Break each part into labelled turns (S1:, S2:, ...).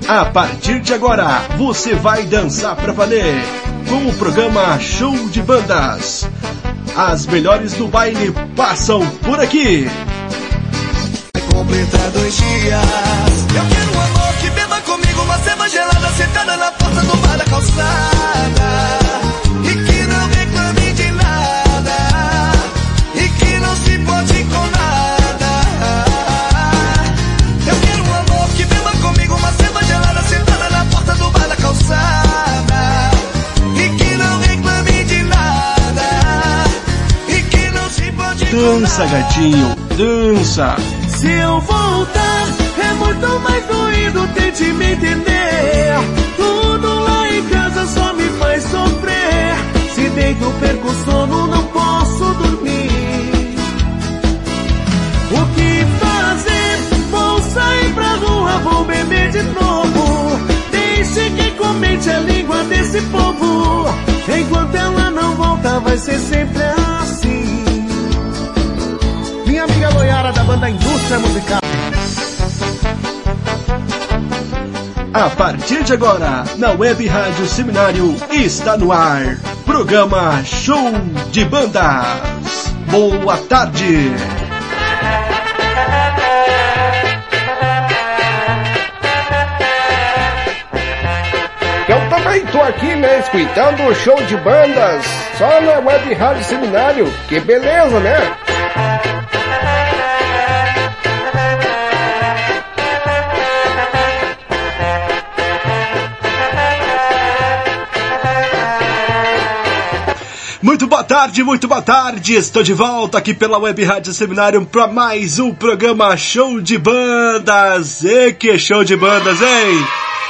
S1: A partir de agora, você vai dançar pra valer com o programa Show de Bandas. As melhores do baile passam por aqui.
S2: Vai completar 2 dias. Eu quero um amor que beba comigo uma cerveja gelada sentada na porta do bar da calçada. E que não reclame de nada. E que não se pode com nada. Eu quero um amor que beba comigo uma cerveja gelada sentada na porta do bar da calçada. E que não reclame de nada. E que não se pode com nada.
S1: Dança, gatinho, dança.
S2: Se eu voltar, é muito mais doído, tente me entender. Tudo lá em casa só me faz sofrer. Se deito, perco sono, não posso dormir. O que fazer? Vou sair pra rua, vou beber de novo. Deixe que comente a língua desse povo. Enquanto ela não volta, vai ser sempre assim. Minha amiga Loiara da banda Indústria Musical.
S1: A partir de agora, na Web Rádio Seminário, está no ar, programa Show de Bandas. Boa tarde.
S3: Eu também tô aqui, né, escutando o Show de Bandas, só na Web Rádio Seminário. Que beleza, né?
S1: Muito boa tarde, estou de volta aqui pela Web Rádio Seminário para mais um programa Show de Bandas. E que show de bandas, hein?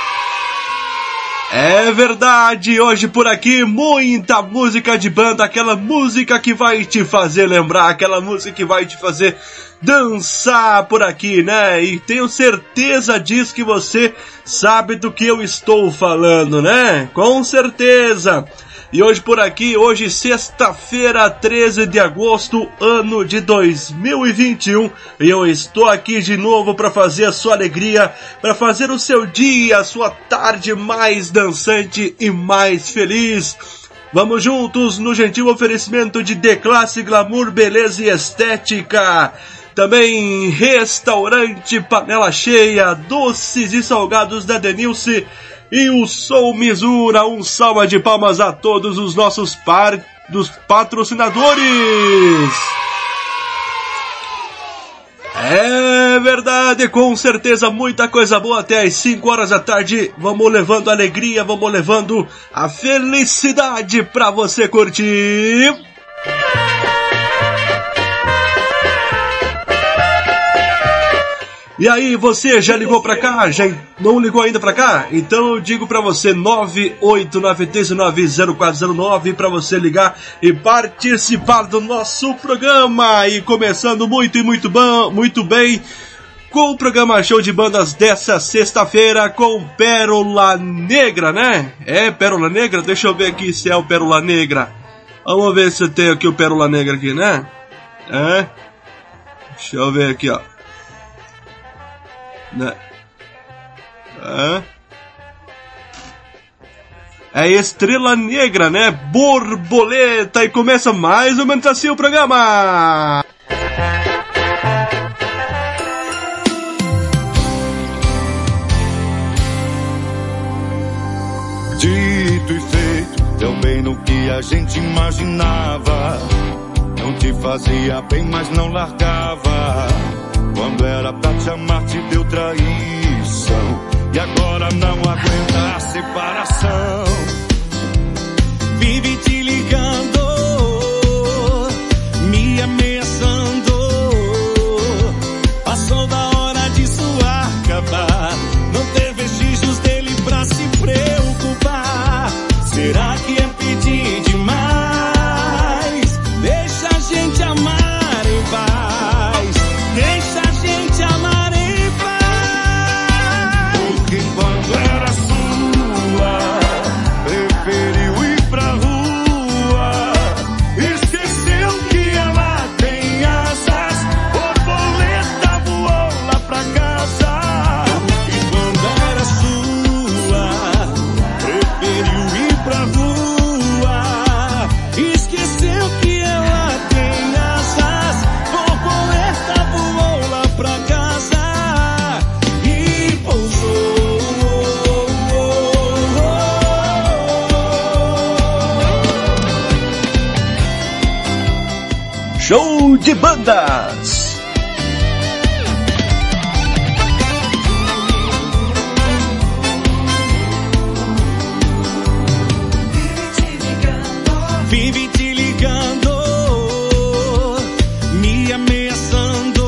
S1: É verdade, hoje por aqui muita música de banda, aquela música que vai te fazer lembrar, aquela música que vai te fazer dançar por aqui, né? E tenho certeza disso que você sabe do que eu estou falando, né? Com certeza! E hoje por aqui, hoje sexta-feira, 13 de agosto, ano de 2021, e eu estou aqui de novo para fazer a sua alegria, para fazer o seu dia, a sua tarde mais dançante e mais feliz. Vamos juntos no gentil oferecimento de D-Classe, Glamour, Beleza e Estética. Também Restaurante Panela Cheia, doces e salgados da Denilce. E o Som Misura, um salva de palmas a todos os nossos patrocinadores. É verdade, com certeza muita coisa boa até às 5 horas da tarde. Vamos levando alegria, vamos levando a felicidade pra você curtir. E aí, você já ligou pra cá? Já não ligou ainda pra cá? Então eu digo pra você 989390409 pra você ligar e participar do nosso programa. E começando muito bem com o programa Show de Bandas dessa sexta-feira com Pérola Negra, né? É Pérola Negra? Deixa eu ver aqui se é o Pérola Negra. Vamos ver se tem aqui o Pérola Negra aqui, né? É? Deixa eu ver aqui, ó. Né? É Estrela Negra, né? Borboleta. E começa mais ou menos assim o programa.
S2: Dito e feito, também no que a gente imaginava. Não te fazia bem, mas não largava. Quando era pra te amar, te deu traição. E agora não aguenta a separação. Vive te ligando, me ameaçando. Passou da hora disso acabar. Não ter vestígios dele pra se preocupar. Será que é pedir demais? Deixa a gente amar em paz. Deixa a gente amar em paz. Porque quando era sua, preferiu ir pra rua.
S1: de Bandas.
S2: Vive te ligando, me ameaçando.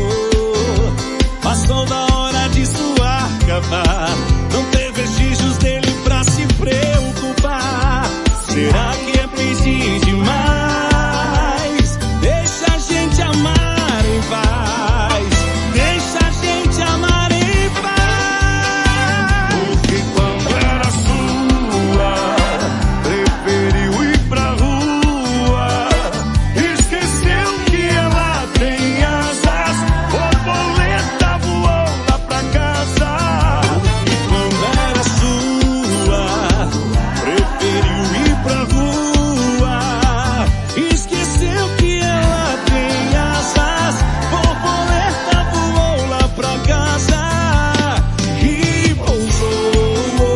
S2: Passou da hora disso acabar. Não tem vestígios dele pra se preocupar. Será que é pedir demais? Deixa a gente amar em paz. Deixa a gente amar em paz. Porque quando era sua, preferiu ir pra rua. Esqueceu que ela tem asas. Borboleta voou lá pra casa. Porque quando era sua, preferiu ir pra rua. Esqueceu que ela tem asas. Borboleta voou lá pra casa e pousou.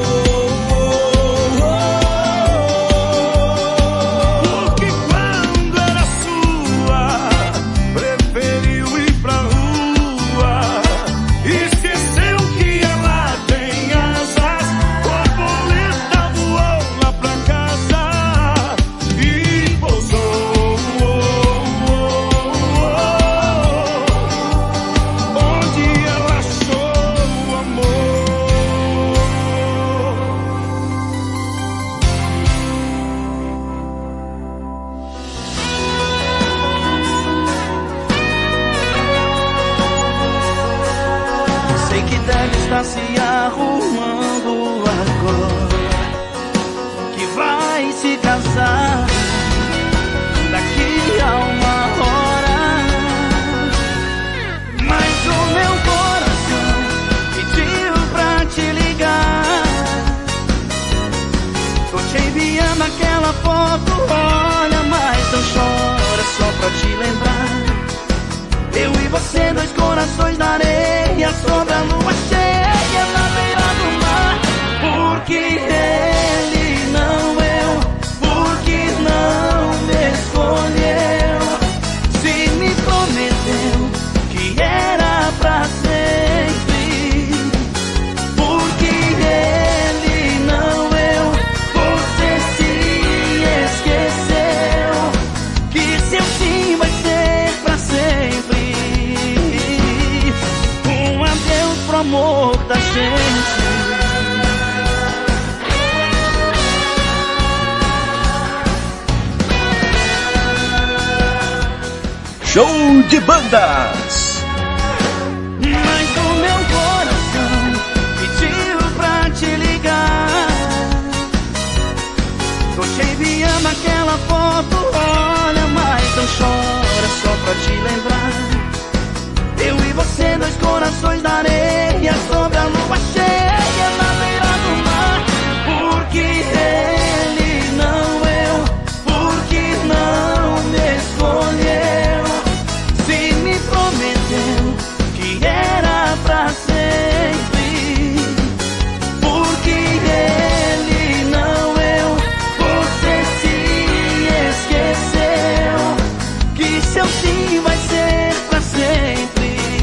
S2: Porque quando era sua, preferiu ir pra rua. Esqueceu que ela tem asas. Borboleta voou lá pra casa e pousou. Onde ela achou o amor. Sei que deve estar se arrumando agora, que vai se casar daqui a uma hora. Mas o meu coração pediu pra te ligar. Tô te enviando aquela foto, olha, mas não chora, só pra te lembrar. Eu e você, dois corações na areia, sob a lua cheia na beira do mar. Porque ele, não eu, porque não me escolheu. Se me prometeu que era pra sempre. Porque ele, não eu, você se esqueceu. Que seu sim vai ser pra sempre. Um adeus pro amor da gente.
S1: Show de Bandas.
S2: Mas o meu coração pediu pra te ligar. Tô te enviando aquela foto, olha, mas não chora, só pra te lembrar. Eu e você, dois corações na areia, sob a lua cheia na beira do mar. Porque ele, não eu, porque não me escolheu. Se me prometeu que era pra sempre. Porque ele, não eu, você se esqueceu. Que seu sim vai ser pra sempre.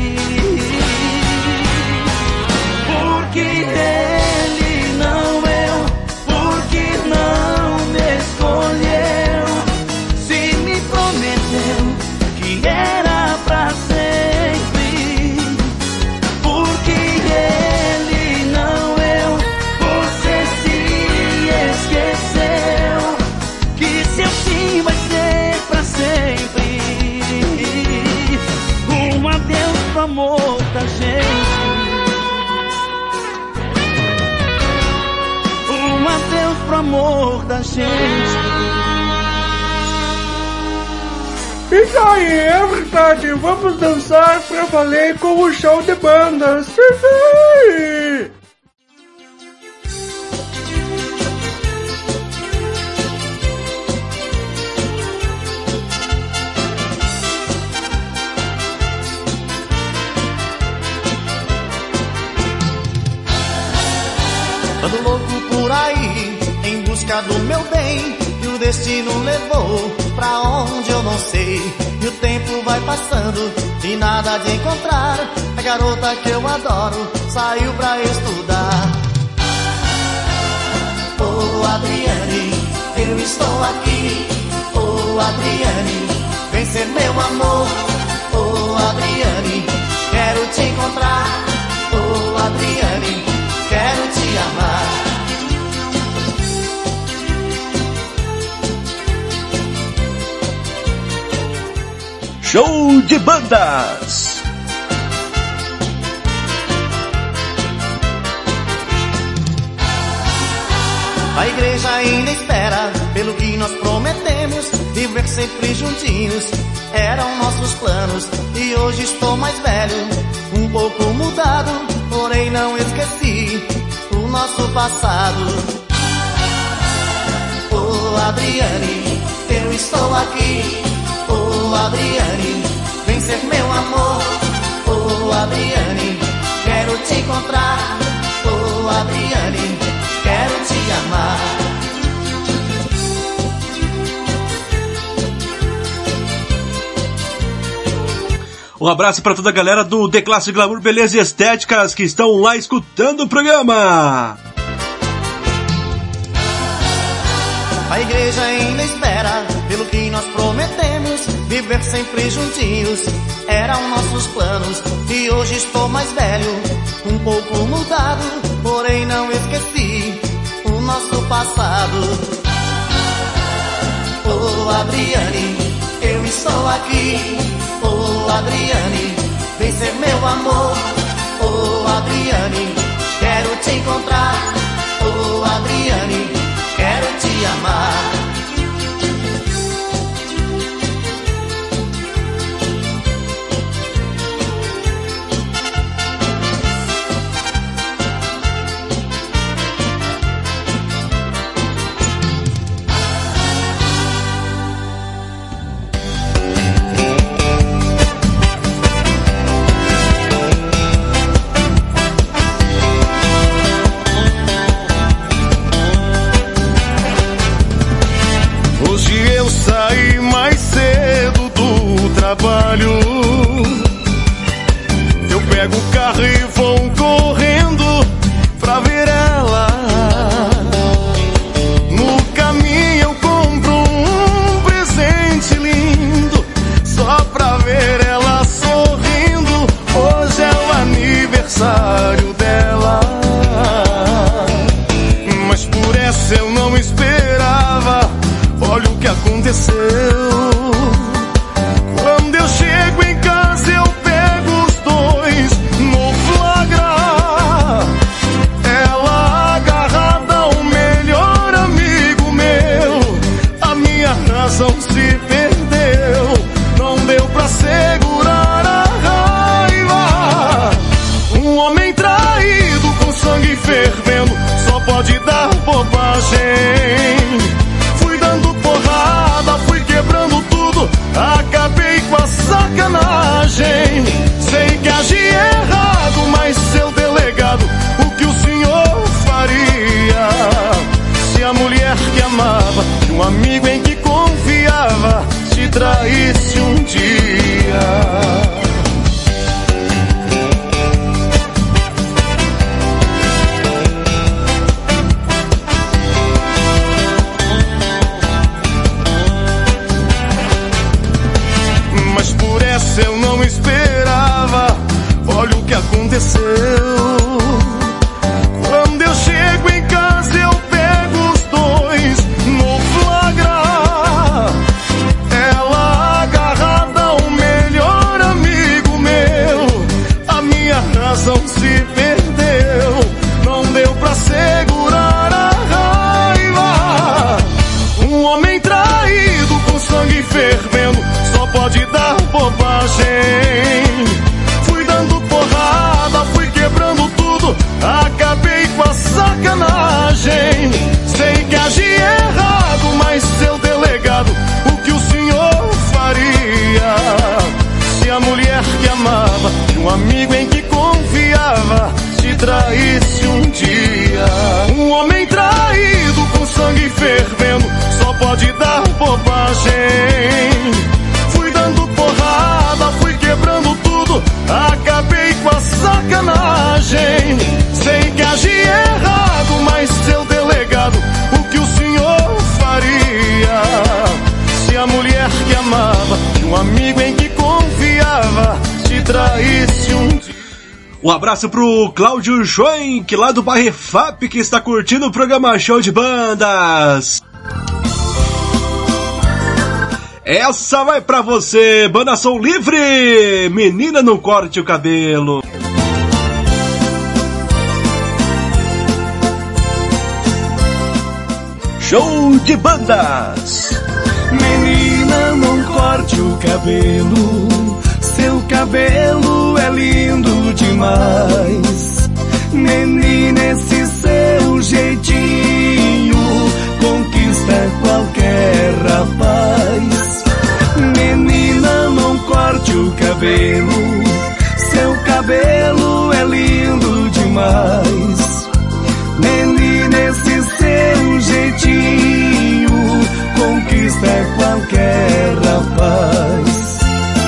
S2: Porque ele, não eu, porque não me escolheu. Se me prometeu que era pra sempre. Porque ele, não eu, você se esqueceu. Que seu sim vai ser pra sempre. Um adeus pro amor da gente. Um adeus pro amor da gente.
S3: Isso aí, é verdade. Vamos dançar pra valer com o show de bandas.
S2: Ando louco por aí, em busca do meu bem, e
S4: o destino levou pra onde eu não sei. E o tempo vai passando e nada de encontrar a garota que eu adoro saiu pra estudar. Oh, Adriane, eu estou aqui. Oh, Adriane, vem ser meu amor. Oh, Adriane, quero te encontrar. Oh, Adriane, quero te amar.
S1: Show de bandas!
S4: A igreja ainda espera pelo que nós prometemos, viver sempre juntinhos eram nossos planos. E hoje estou mais velho, um pouco mudado, porém não esqueci o nosso passado. Oh, Adriane, eu estou aqui. Oh, Adriane, vem ser meu amor. Oh, Adriane, quero te encontrar. Oh, Adriane, quero te amar.
S1: Um abraço para toda a galera do The Classic Glamour Beleza e Estéticas que estão lá escutando o programa.
S4: A igreja ainda espera pelo que nós prometemos, viver sempre juntinhos eram nossos planos. E hoje estou mais velho, um pouco mudado, porém não esqueci o nosso passado. Oh, Adriane, eu estou aqui. Oh, Adriane, vem ser meu amor. Oh, Adriane, quero te encontrar. Oh, Adriane, quero te amar.
S2: Eu pego o carro e vou correndo pra ver ela. No caminho eu compro um presente lindo só pra ver ela sorrindo. Hoje é o aniversário dela, mas por essa eu não esperava. Olha o que aconteceu. Se perdeu, não deu pra segurar a raiva. Um homem traído com sangue fervendo só pode dar bobagem. Fui dando porrada, fui quebrando tudo, acabei com a sacanagem. Sei que agi errado, mas seu delegado, o que o senhor faria se a mulher que amava e um amigo em que confiava te traísse um dia? Mas por essa eu não esperava. Olha o que aconteceu. Quando eu chego em casa eu pego os dois no flagra. Ela agarrada ao melhor amigo meu. A minha razão se perdeu, não deu pra segurar a raiva. Um homem traído com sangue fervendo só pode dar bobagem. Fui dando porrada, fui quebrando tudo, acabei com a sacanagem. Sei que agi errado, mas seu delegado, o que o senhor faria se a mulher que amava e um amigo em que confiava te traísse um dia? Um homem traído com sangue fervendo só pode pode dar bobagem. Fui dando porrada, fui quebrando tudo, acabei com a sacanagem. Sei que agi errado, mas seu delegado, o que o senhor faria? Se a mulher que amava, de um amigo em que confiava, te traísse um dia.
S1: Um abraço pro Cláudio Schoenk, lá do bairro FAP, que está curtindo o programa Show de Bandas. Essa vai pra você, Banda Som Livre, Menina Não Corte o Cabelo. Show de Bandas.
S2: Menina, não corte o cabelo, seu cabelo é lindo demais. Menina, esse seu jeitinho conquista qualquer rapaz. Menina, não corte o cabelo, seu cabelo é lindo demais. Menina, esse seu jeitinho conquista qualquer rapaz.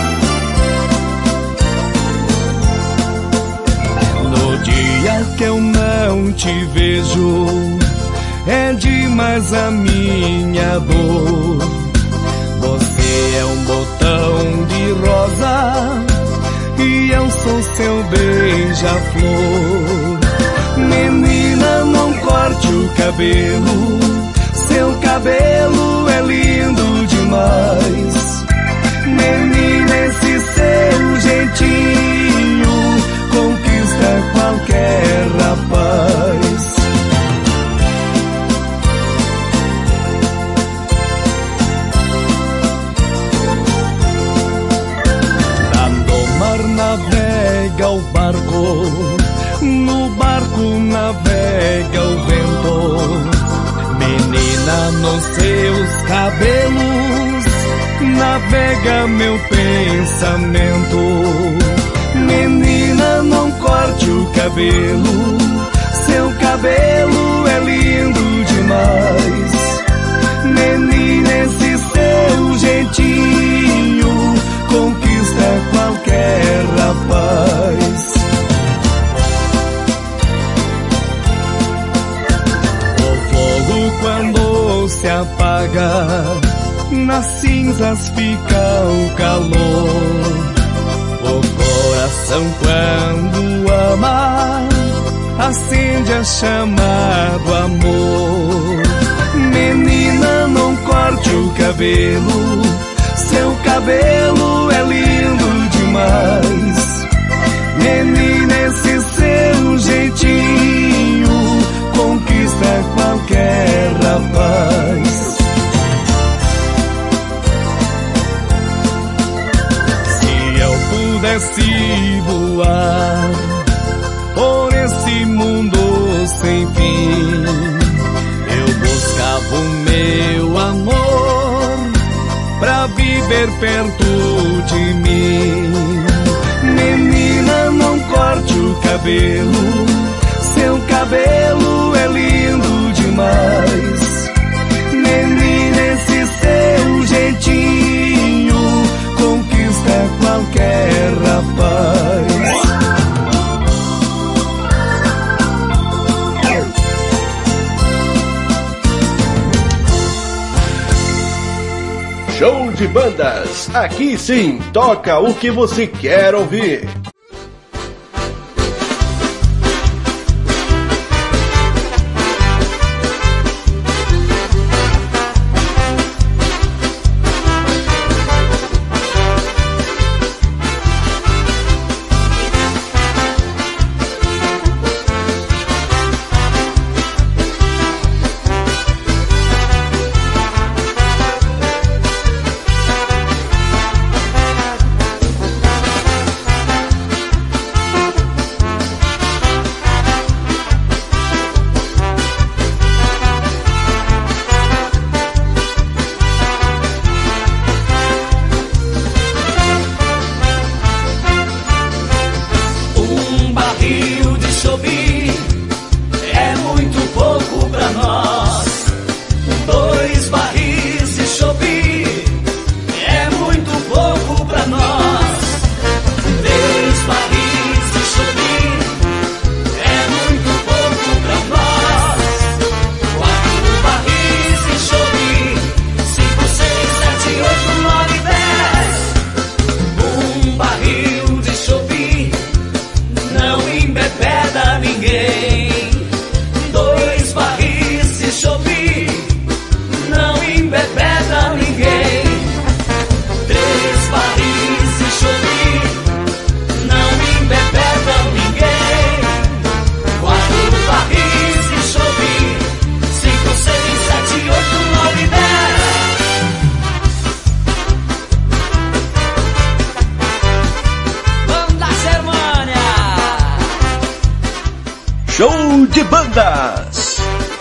S2: No dia que eu não te vejo, é demais a minha dor. Você é um botão de rosa e eu sou seu beija-flor. Menina, não corte o cabelo, seu cabelo é lindo demais. Menina, esse seu jeitinho conquista qualquer rapaz. No mar navega o barco, no barco navega o vento. Menina, nos seus cabelos navega meu pensamento. Menina, não corte o cabelo, seu cabelo é lindo demais. Menina, esse seu jeitinho conquista qualquer rapaz. Quando se apaga, nas cinzas fica o calor. O coração quando ama, acende a chama do amor. Menina, não corte o cabelo, seu cabelo é lindo demais. Menina, esse seu jeitinho conquista qualquer rapaz. Se eu pudesse voar por esse mundo sem fim, eu buscava o meu amor pra viver perto de mim. Menina, não corte o cabelo, seu cabelo é lindo demais. Menina, esse seu jeitinho conquista qualquer rapaz.
S1: Show de Bandas, aqui sim, toca o que você quer ouvir. Show de Bandas.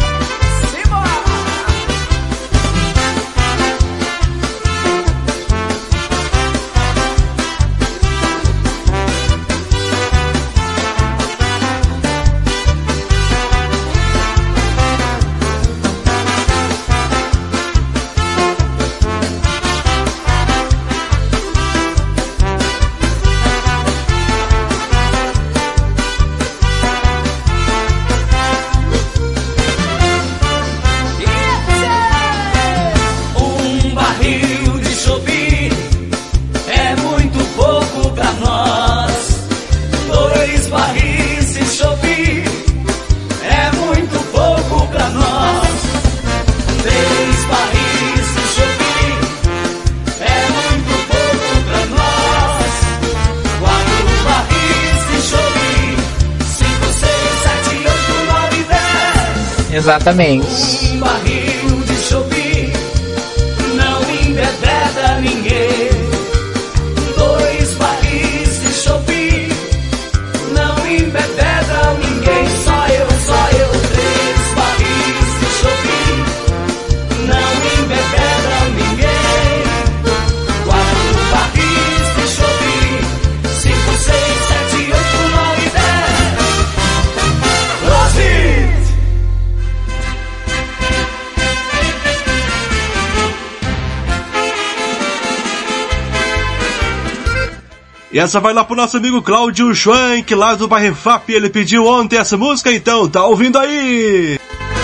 S5: Exatamente.
S2: Um barril de chope não embebeda ninguém. 2 barris de chope não embebeda ninguém. Só eu. 3 barris de chope não embebeda ninguém. 4 barris de chope, 5, 6, 7, 8, 9, 10, 12.
S1: E essa vai lá pro nosso amigo Cláudio Schwank, lá do bairro FAP. Ele pediu ontem essa música, então tá ouvindo aí?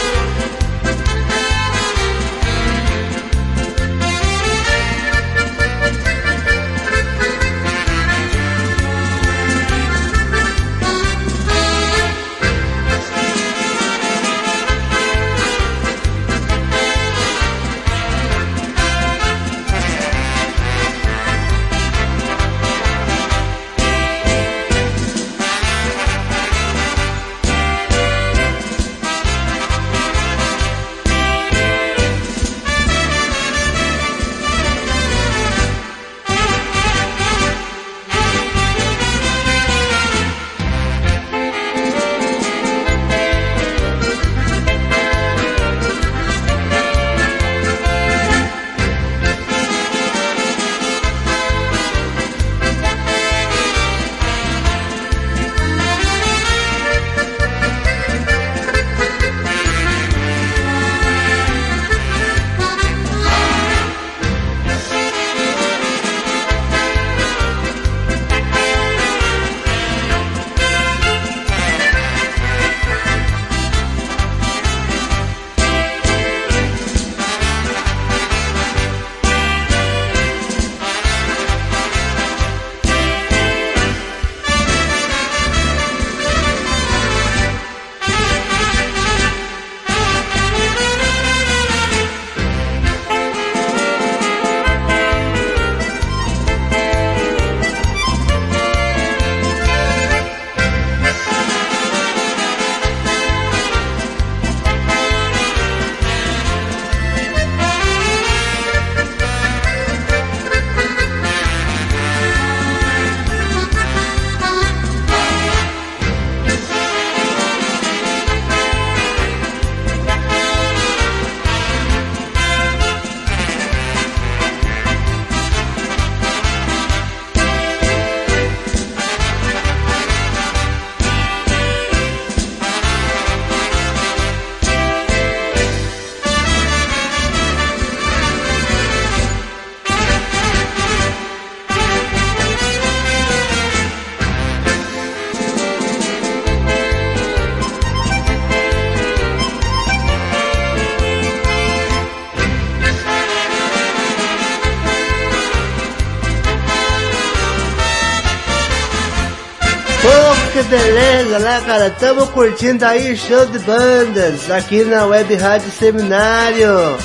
S6: Que beleza, né, cara? Tamo curtindo aí Show de Bandas aqui na Web Rádio Seminário.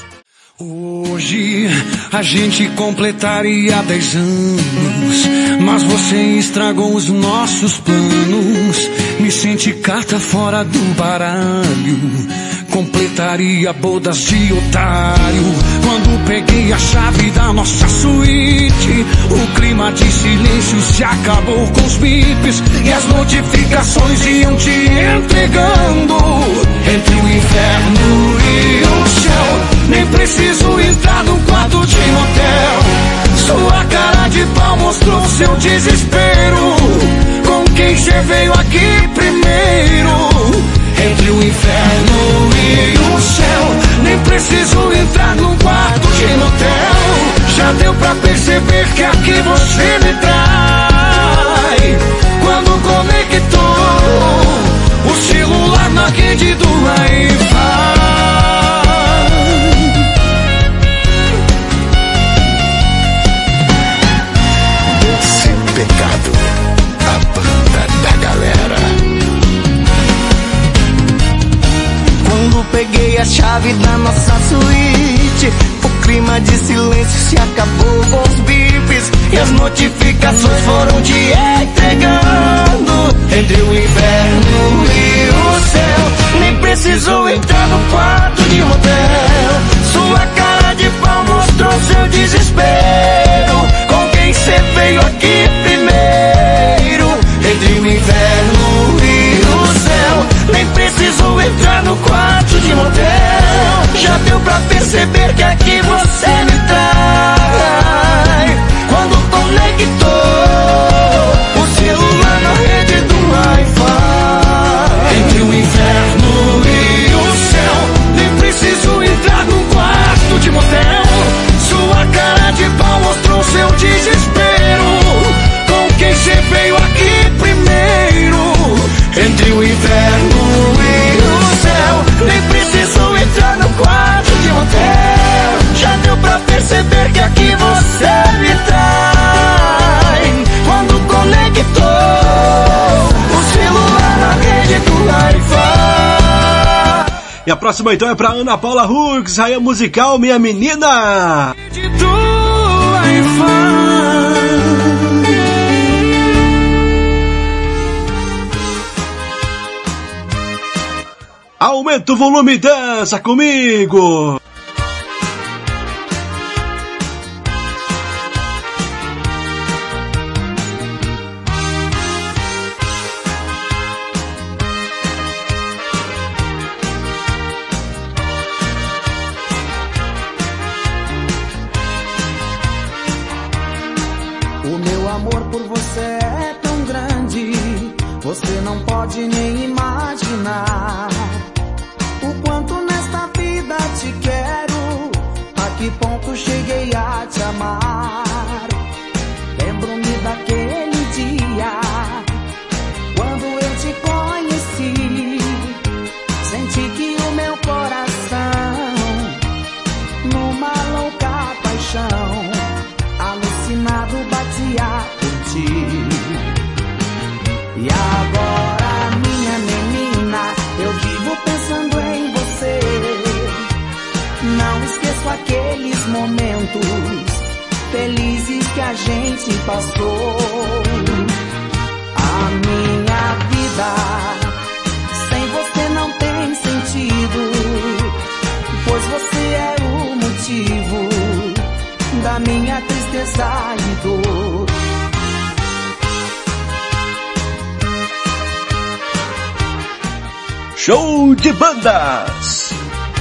S2: Hoje a gente completaria 10 anos, mas você estragou os nossos planos. Me
S5: Vicente carta fora do baralho, completaria bodas de otário. Quando peguei a chave da nossa suíte, o clima de silêncio se acabou com os bips e as notificações iam te entregando. Entre o inferno e o céu, nem preciso entrar num quarto de motel. Sua cara de pau mostrou seu desespero. Com quem cê veio aqui primeiro? Entre o inferno e o céu, nem preciso entrar num quarto de motel. Já deu pra perceber que aqui você me trai. Quando conectou o celular na rede do Wi-Fi.
S7: Doce Pecado, a banda da galera.
S4: Quando peguei a chave da nossa suíte, o clima de silêncio se acabou com os bips e as notificações foram te entregando. Entre o inferno e o céu, nem precisou entrar no quarto de motel. Sua cara de pau mostrou seu desespero. Com quem cê veio aqui primeiro? Entre o inferno e o céu, nem precisou entrar no quarto de motel. Já deu pra perceber que aqui você me trai. Quando conectou o celular na rede do Wi-Fi. Entre o inferno e o céu, nem preciso entrar no quarto de motel. Sua cara de pau mostrou seu desespero. Com quem cê veio aqui primeiro? Entre o inferno e o céu, nem preciso entrar no quarto de motel. Já deu pra perceber que aqui você me trai. Quando conectou o celular na rede do Wi-Fi.
S1: E a próxima então é pra Ana Paula Hux, raia musical Minha Menina.
S5: Rede do Wi-Fi.
S1: Aumenta o volume e dança comigo.
S2: O meu amor por você é tão grande, você não pode nem imaginar o quanto nesta vida te quero, a que ponto cheguei a te amar. Lembro-me daquele dia, quando eu te conheci, senti que o meu coração, numa louca paixão, alucinado batia por ti. E agora, minha menina, eu vivo pensando em você. Não esqueço aqueles momentos felizes que a gente passou. A minha vida sem você não tem sentido, pois você é o motivo da minha tristeza e dor.
S1: Show de bandas.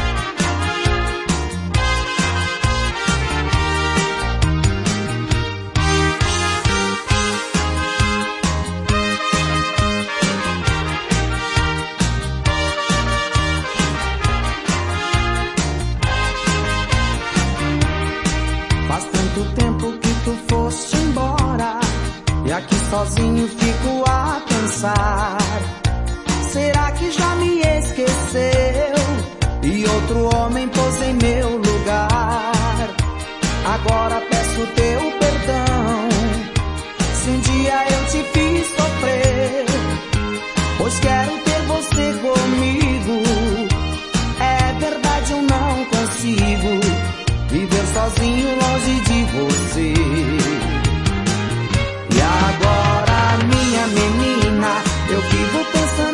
S2: Faz tanto tempo que tu foste embora, e aqui sozinho fico a pensar. Será que já me esqueceu e outro homem pôs em meu lugar? Agora peço teu perdão se um dia eu te fiz sofrer, pois quero ter você comigo. É verdade, eu não consigo viver sozinho longe de você. E agora, minha menina, eu vivo pensando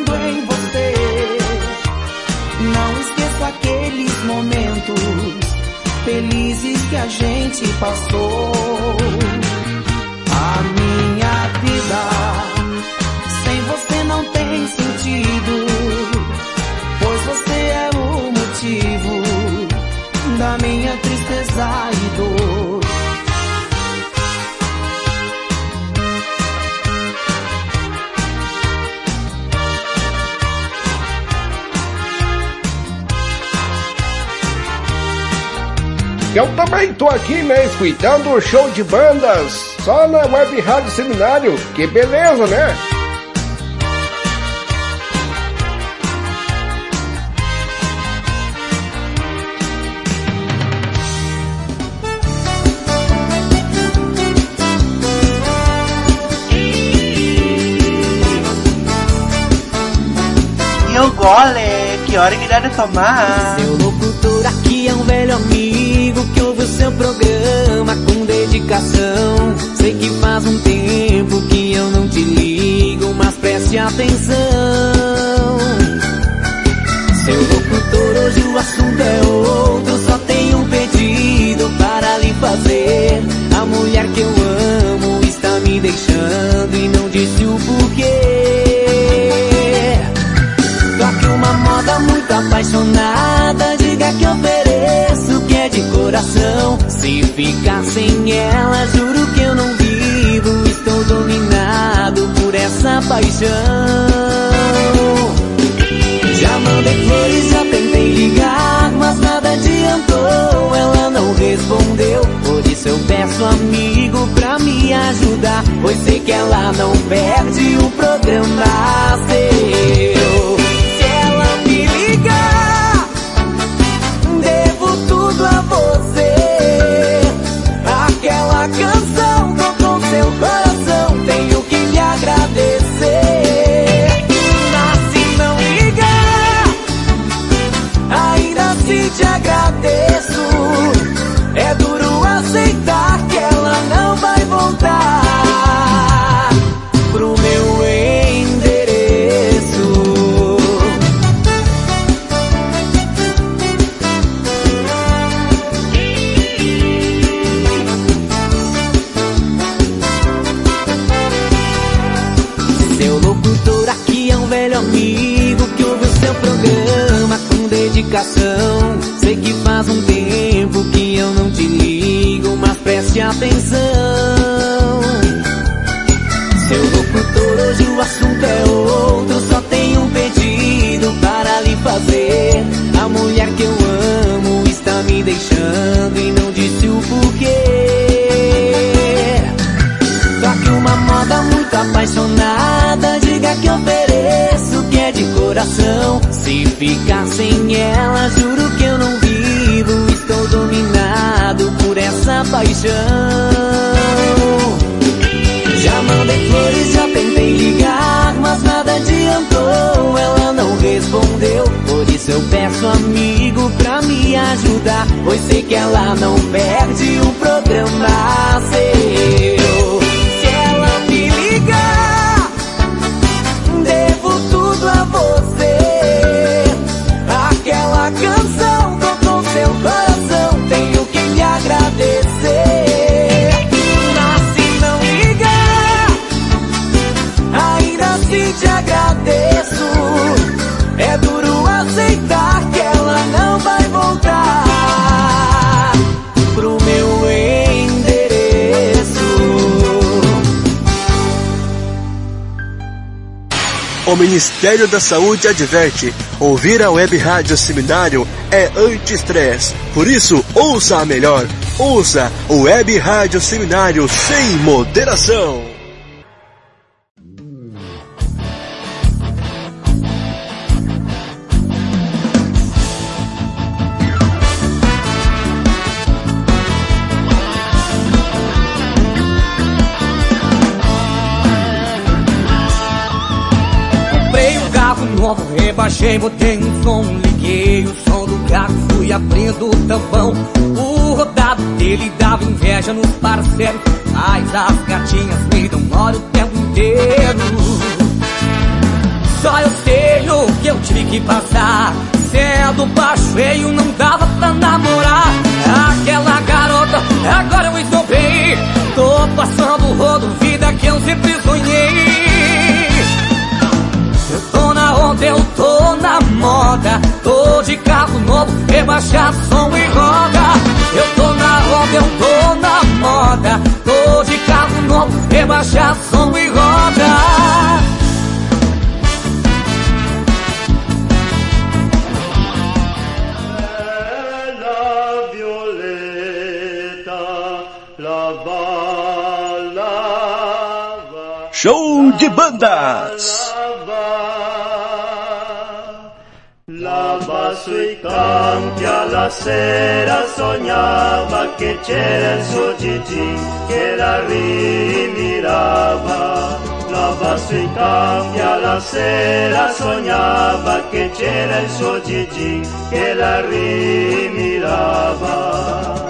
S3: Eu também tô aqui, né, escutando o show de bandas, só na Web Rádio Seminário. Que beleza, né?
S6: E o gole, que hora que dá de tomar?
S2: Seu locutor aqui é um velho amigo que ouve o seu programa com dedicação. Sei que faz um tempo que eu não te ligo, mas preste atenção. Seu locutor, hoje o assunto é outro, só tenho um pedido para lhe fazer. A mulher que eu amo está me deixando e não disse o porquê. Toque uma moda muito apaixonada, diga que ofereço que é de coração. Se ficar sem ela, juro que eu não vivo, estou dominado por essa paixão. Já mandei flores, já tentei ligar, mas nada adiantou, ela não respondeu. Por isso eu peço amigo pra me ajudar, pois sei que ela não perde o programa seu. A você, aquela canção tocou seu coração, tenho que lhe agradecer. Assim não ligar, ainda assim te agradeço. É duro aceitar que ela não vai voltar pro meu endereço. Velho amigo que ouve o seu programa com dedicação. Sei que faz um tempo que eu não te ligo, mas preste atenção. Seu locutor, hoje o assunto é outro, só tenho um pedido para lhe fazer. A mulher que eu amo está me deixando e não disse o porquê. Toque uma moda muito apaixonada, diga que ofereço que é de coração. Se ficar sem ela, juro que eu não vivo, estou dominado por essa paixão. Já mandei flores, já tentei ligar, mas nada adiantou, ela não respondeu. Por isso eu peço amigo pra me ajudar, pois sei que ela não perde o programa seu. Devo tudo a você, aquela canção tocou seu coração, tenho que lhe agradecer. Nasci não ligar, ainda assim te agradeço. É duro aceitar que ela não vai voltar pro meu endereço.
S1: O Ministério da Saúde adverte: ouvir a Web Rádio Seminário é anti-estresse. Por isso, ouça a melhor. Ouça o Web Rádio Seminário sem moderação.
S5: Rebaixei, botei um som, liguei o som do carro, fui abrindo o tampão. O rodado dele dava inveja nos parceiros, mas as gatinhas me dão mole o tempo inteiro. Só eu sei o que eu tive que passar, sendo baixo feio não dava pra namorar. Aquela garota, agora eu estou bem, tô passando o rodo, vida que eu sempre sonhei. Eu tô na onda, eu tô na moda, tô de carro novo, rebaixado, som e roda. Eu tô na onda, eu tô na moda, tô de carro novo, rebaixado, som e roda.
S8: La violeta
S1: de bandas.
S2: Lava sui campi alla sera sognava che c'era il suo Gigi che la rimirava. Lava sui campi alla sera sognava che c'era il suo Gigi che la rimirava.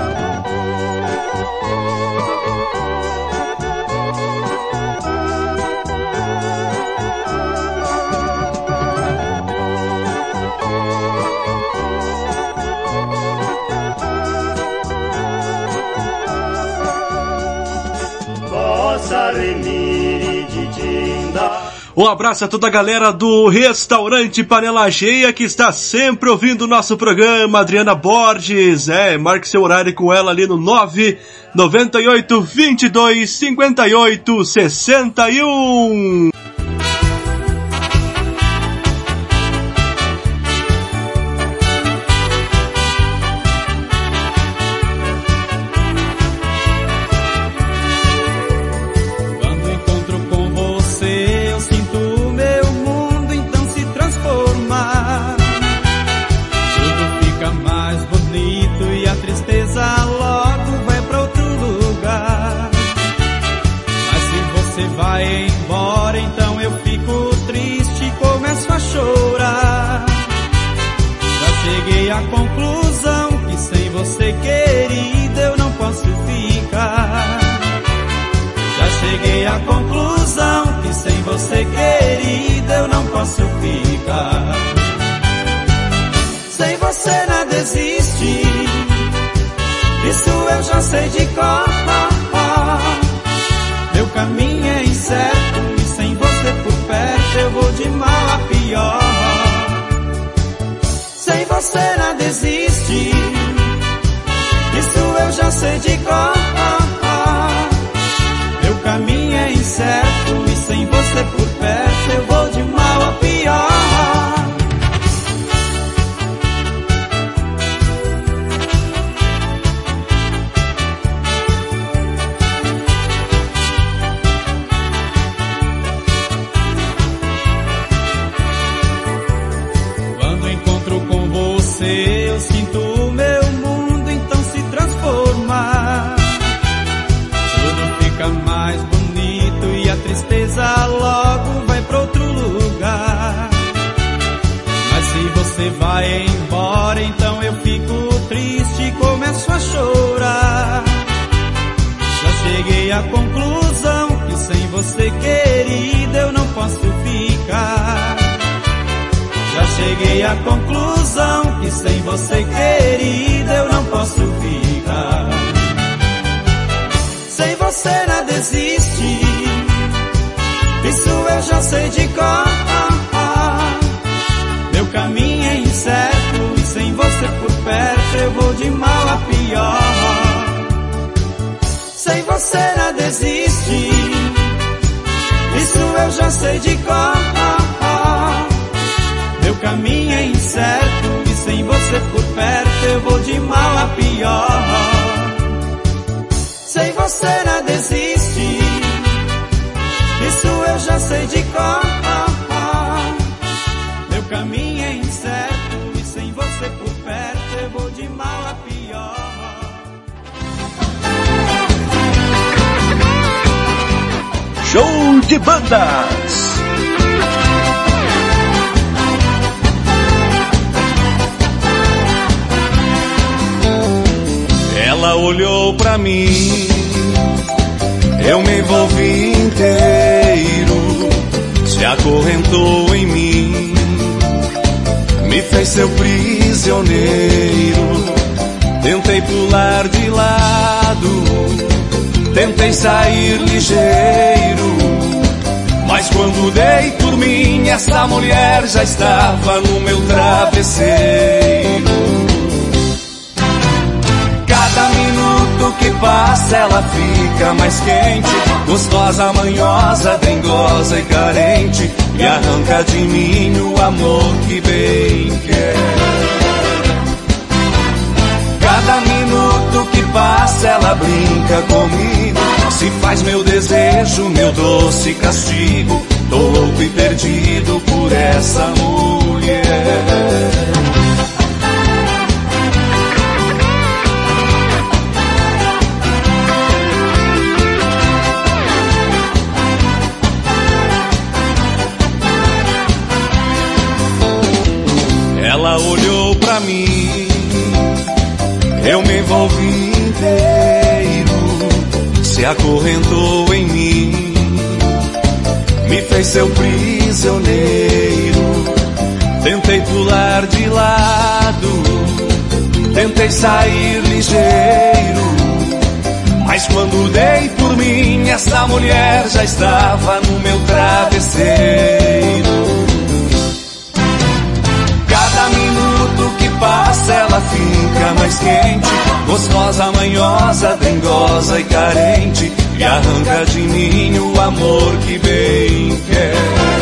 S1: Um abraço a toda a galera do Restaurante Panela Cheia que está sempre ouvindo o nosso programa. Adriana Borges, marque seu horário com ela ali no 998 22 58 61.
S2: Sem você nada existe, isso eu já sei de cor. Meu caminho é incerto e sem você por perto eu vou de mal a pior. Sem você nada existe, isso eu já sei de cor. Meu caminho é incerto e sem você por perto eu vou de mal a pior. Quando encontro com você eu sinto o meu mundo então se transformar. Tudo fica mais bonito e a tristeza logo vai pra outro lugar. Mas se você vai embora, então eu fico triste e começo a chorar. Já cheguei à conclusão que sem você, querida, eu não posso ficar. Já cheguei à conclusão que sem você, querida, eu não posso ficar. Sem você nada existe, isso eu já sei de cor. Meu caminho é incerto e sem você por perto eu vou de mal a pior. Sem você nada existe, isso eu já sei de cor. Meu caminho é incerto e sem você por perto eu vou de mal a pior. Sem você nada existe, isso eu já sei de cor. Meu caminho é incerto e sem você por perto eu vou de mal a pior.
S1: Show de bandas.
S2: Ela olhou pra mim, eu me envolvi inteiro, se acorrentou em mim, me fez seu prisioneiro. Tentei pular de lado, tentei sair ligeiro, mas quando dei por mim, essa mulher já estava no meu travesseiro. Cada minuto que passa ela fica mais quente, gostosa, manhosa, dengosa e carente, e arranca de mim o amor que bem quer. Cada minuto que passa ela brinca comigo,
S5: se faz meu desejo, meu doce castigo. Tô louco e perdido por essa mulher. Ela olhou pra mim, eu me envolvi inteiro, se acorrentou em mim, me fez seu prisioneiro. Tentei pular de lado, tentei sair ligeiro, mas quando dei por mim, essa mulher já estava no meu travesseiro. Cada minuto que passa ela fica mais quente, gostosa, manhosa, dengosa e carente, e arranca de mim o amor que bem quer.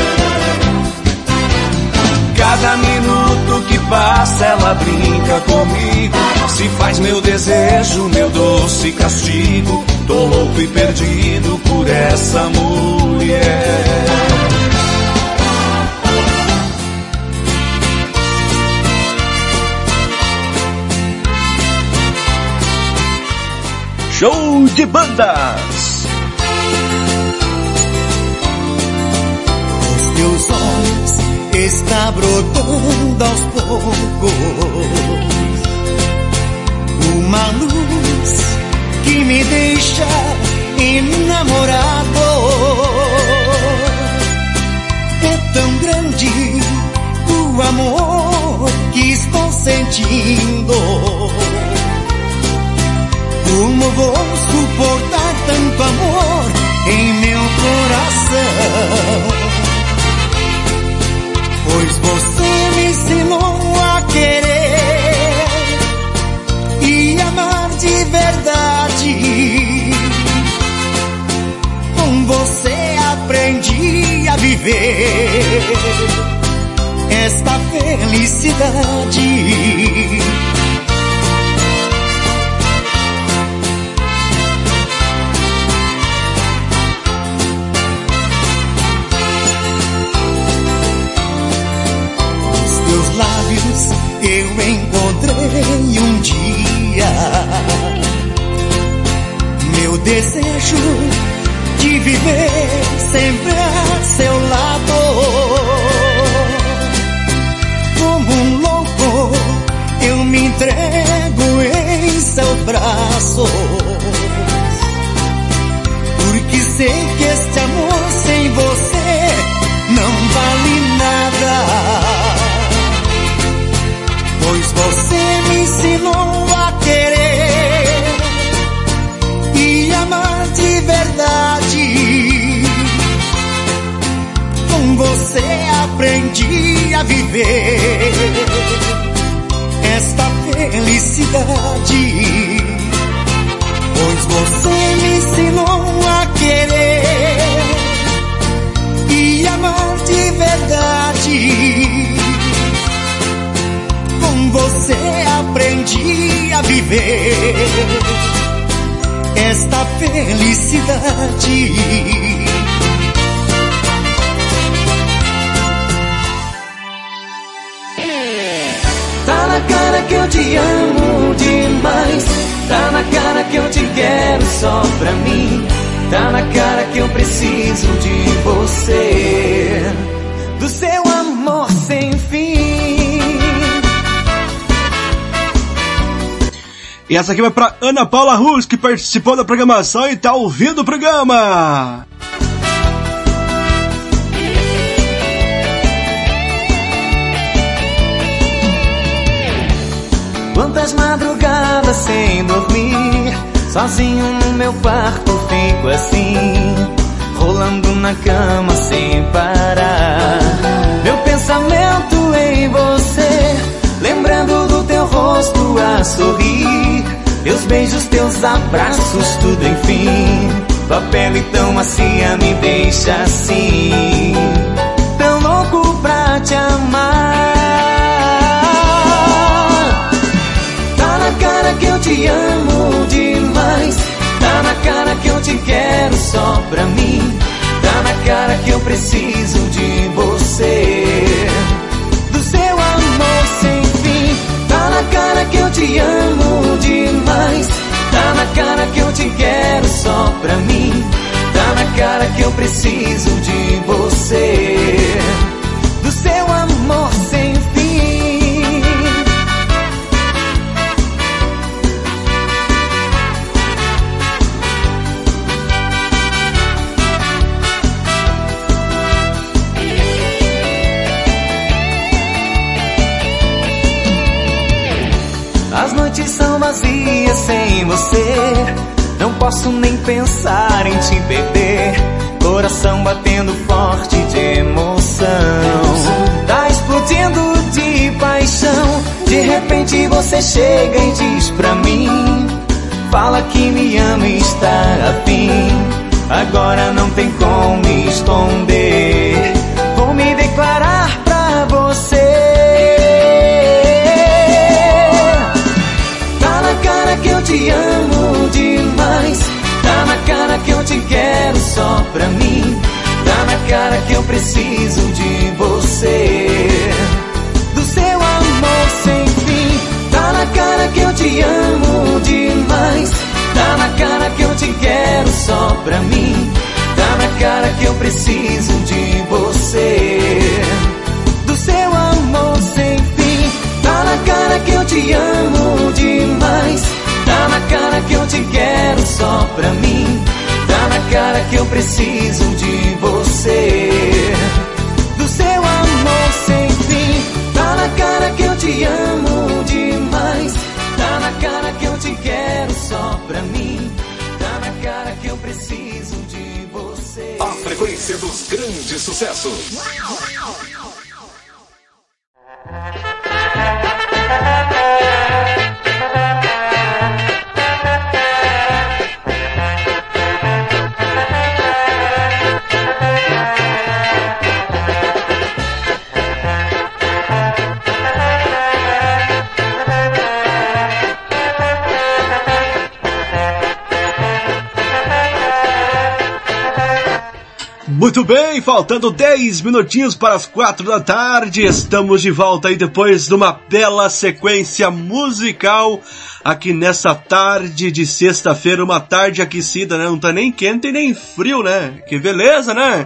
S5: Cada minuto que passa ela brinca comigo, se faz meu desejo, meu doce castigo. Tô louco e perdido por essa mulher.
S1: Show de bandas.
S4: Os teus olhos está brotando aos poucos uma luz que me deixa enamorado. É tão grande o amor que estou sentindo. Como vou suportar tanto amor em meu coração? Pois você me ensinou a querer e amar de verdade. Com você aprendi a viver esta felicidade. Eu encontrei um dia meu desejo de viver sempre a seu lado. Como um louco eu me entrego em seus braços, porque sei que este amor sem você não vale nada. Pois você me ensinou a querer e amar de verdade. Com você aprendi a viver esta felicidade. Pois você me ensinou a querer e amar de verdade. Com você aprendi a viver esta felicidade.
S2: Tá na cara que eu te amo demais, tá na cara que eu te quero só pra mim, tá na cara que eu preciso de você, do seu amor sem fim.
S1: E essa aqui vai pra Ana Paula Rus, que participou da programação e tá ouvindo o programa.
S2: Quantas madrugadas sem dormir, sozinho no meu quarto fico assim, rolando na cama sem parar. Meu pensamento em você, lembrando do teu rosto a sorrir, teus beijos, teus abraços, tudo enfim. Tua pele tão macia me deixa assim, tão louco pra te amar. Tá na cara que eu te amo demais, tá na na cara que eu te quero só pra mim. Tá na cara que eu preciso de você, do seu amor sem fim. Tá na cara que eu te amo demais. Tá na cara que eu te quero só pra mim. Tá na cara que eu preciso de você, do seu amor sem fim. As noites são vazias sem você. Não posso nem pensar em te perder. Coração batendo forte de emoção. Tá explodindo de paixão. De repente você chega e diz pra mim, fala que me ama e está afim. Agora não tem como me esconder. Vou me declarar pra você. Que eu te amo demais. Tá na cara que eu te quero só pra mim. Tá na cara que eu preciso de você, do seu amor sem fim. Tá na cara que eu te amo demais. Tá na cara que eu te quero só pra mim. Tá na cara que eu preciso de você, do seu amor sem fim. Tá na cara que eu te amo demais. Tá na cara que eu te quero só pra mim. Tá na cara que eu preciso de você, do seu amor sem fim. Tá na cara que eu te amo demais. Tá na cara que eu te quero só pra mim. Tá na cara que eu preciso de você.
S8: A frequência dos grandes sucessos.
S1: Muito bem, faltando 10 minutinhos para as 4 da tarde, estamos de volta aí depois de uma bela sequência musical aqui nessa tarde de sexta-feira, uma tarde aquecida, né? Não tá nem quente e nem frio, né? Que beleza, né?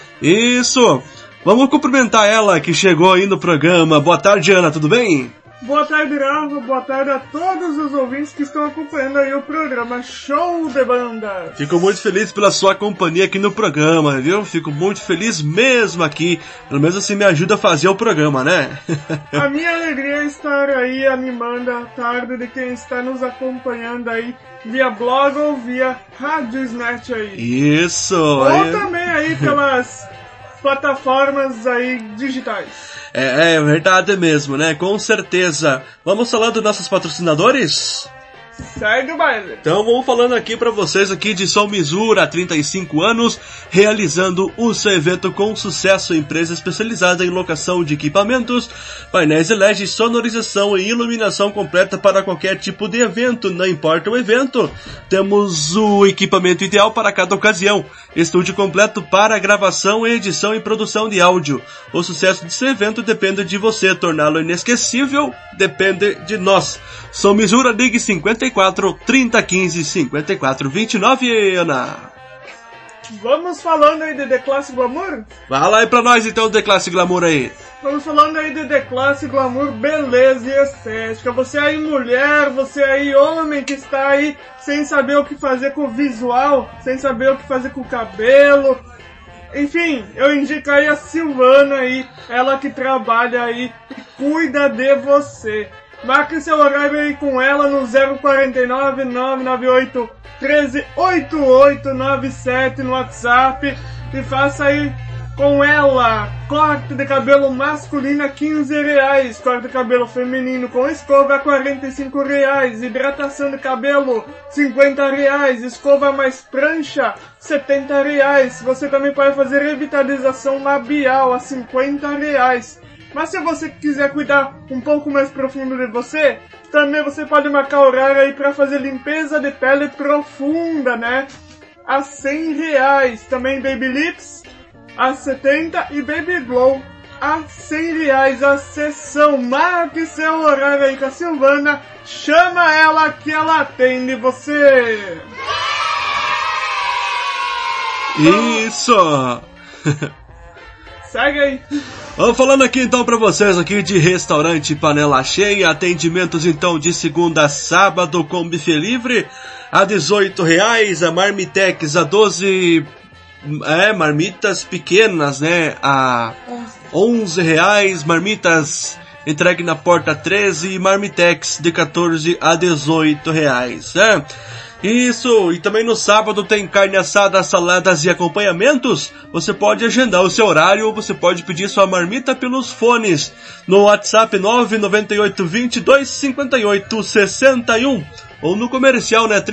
S1: Isso! Vamos cumprimentar ela que chegou aí no programa. Boa tarde, Ana, tudo bem?
S9: Boa tarde, Rafa. Boa tarde a todos os ouvintes que estão acompanhando aí o programa Show de Banda.
S1: Fico muito feliz pela sua companhia aqui no programa, viu? Fico muito feliz mesmo aqui. Pelo menos assim me ajuda a fazer o programa, né?
S9: A minha alegria é estar aí animando a tarde de quem está nos acompanhando aí via blog ou via Radiosnet aí.
S1: Isso!
S9: Ou também aí pelas plataformas aí digitais.
S1: É verdade mesmo, né? Com certeza. Vamos falar dos nossos patrocinadores?
S9: Segue o baile.
S1: Então vamos falando aqui pra vocês aqui de Som Misura, há 35 anos, realizando o seu evento com sucesso, empresa especializada em locação de equipamentos, painéis LED, sonorização e iluminação completa para qualquer tipo de evento, não importa o evento. Temos o equipamento ideal para cada ocasião, estúdio completo para gravação, edição e produção de áudio. O sucesso desse evento depende de você, torná-lo inesquecível depende de nós. Som Misura, ligue 54 30 15 54 29, Ana.
S9: Vamos falando aí de The Classic Glamour?
S1: Fala aí pra nós então, The Classic Glamour aí.
S9: Vamos falando aí de The Classic Glamour, beleza e estética. Você aí mulher, você aí homem que está aí sem saber o que fazer com o visual, sem saber o que fazer com o cabelo. Enfim, eu indico aí a Silvana aí, ela que trabalha aí e cuida de você. Marque seu horário aí com ela no 049 998 13 8897 no WhatsApp e faça aí com ela corte de cabelo masculino a R$15, corte de cabelo feminino com escova a R$45, hidratação de cabelo R$50, escova mais prancha R$70. Você também pode fazer revitalização labial a R$50. Mas se você quiser cuidar um pouco mais profundo de você, também você pode marcar horário aí pra fazer limpeza de pele profunda, né? A R$100. Também Baby Lips a R$70 e Baby Glow a R$100 a sessão. Marque seu horário aí com a Silvana, chama ela que ela atende você.
S1: Isso!
S9: Segue aí.
S1: Vamos falando aqui então pra vocês aqui de restaurante Panela Cheia, atendimentos então de segunda a sábado com buffet livre a R$18, a Marmitex a 12, marmitas pequenas, né, a R$11, marmitas entregue na porta 13 e Marmitex de 14 a R$18, né? Isso, e também no sábado tem carne assada, saladas e acompanhamentos. Você pode agendar o seu horário ou você pode pedir sua marmita pelos fones no WhatsApp 998-2258-61 ou no comercial, né,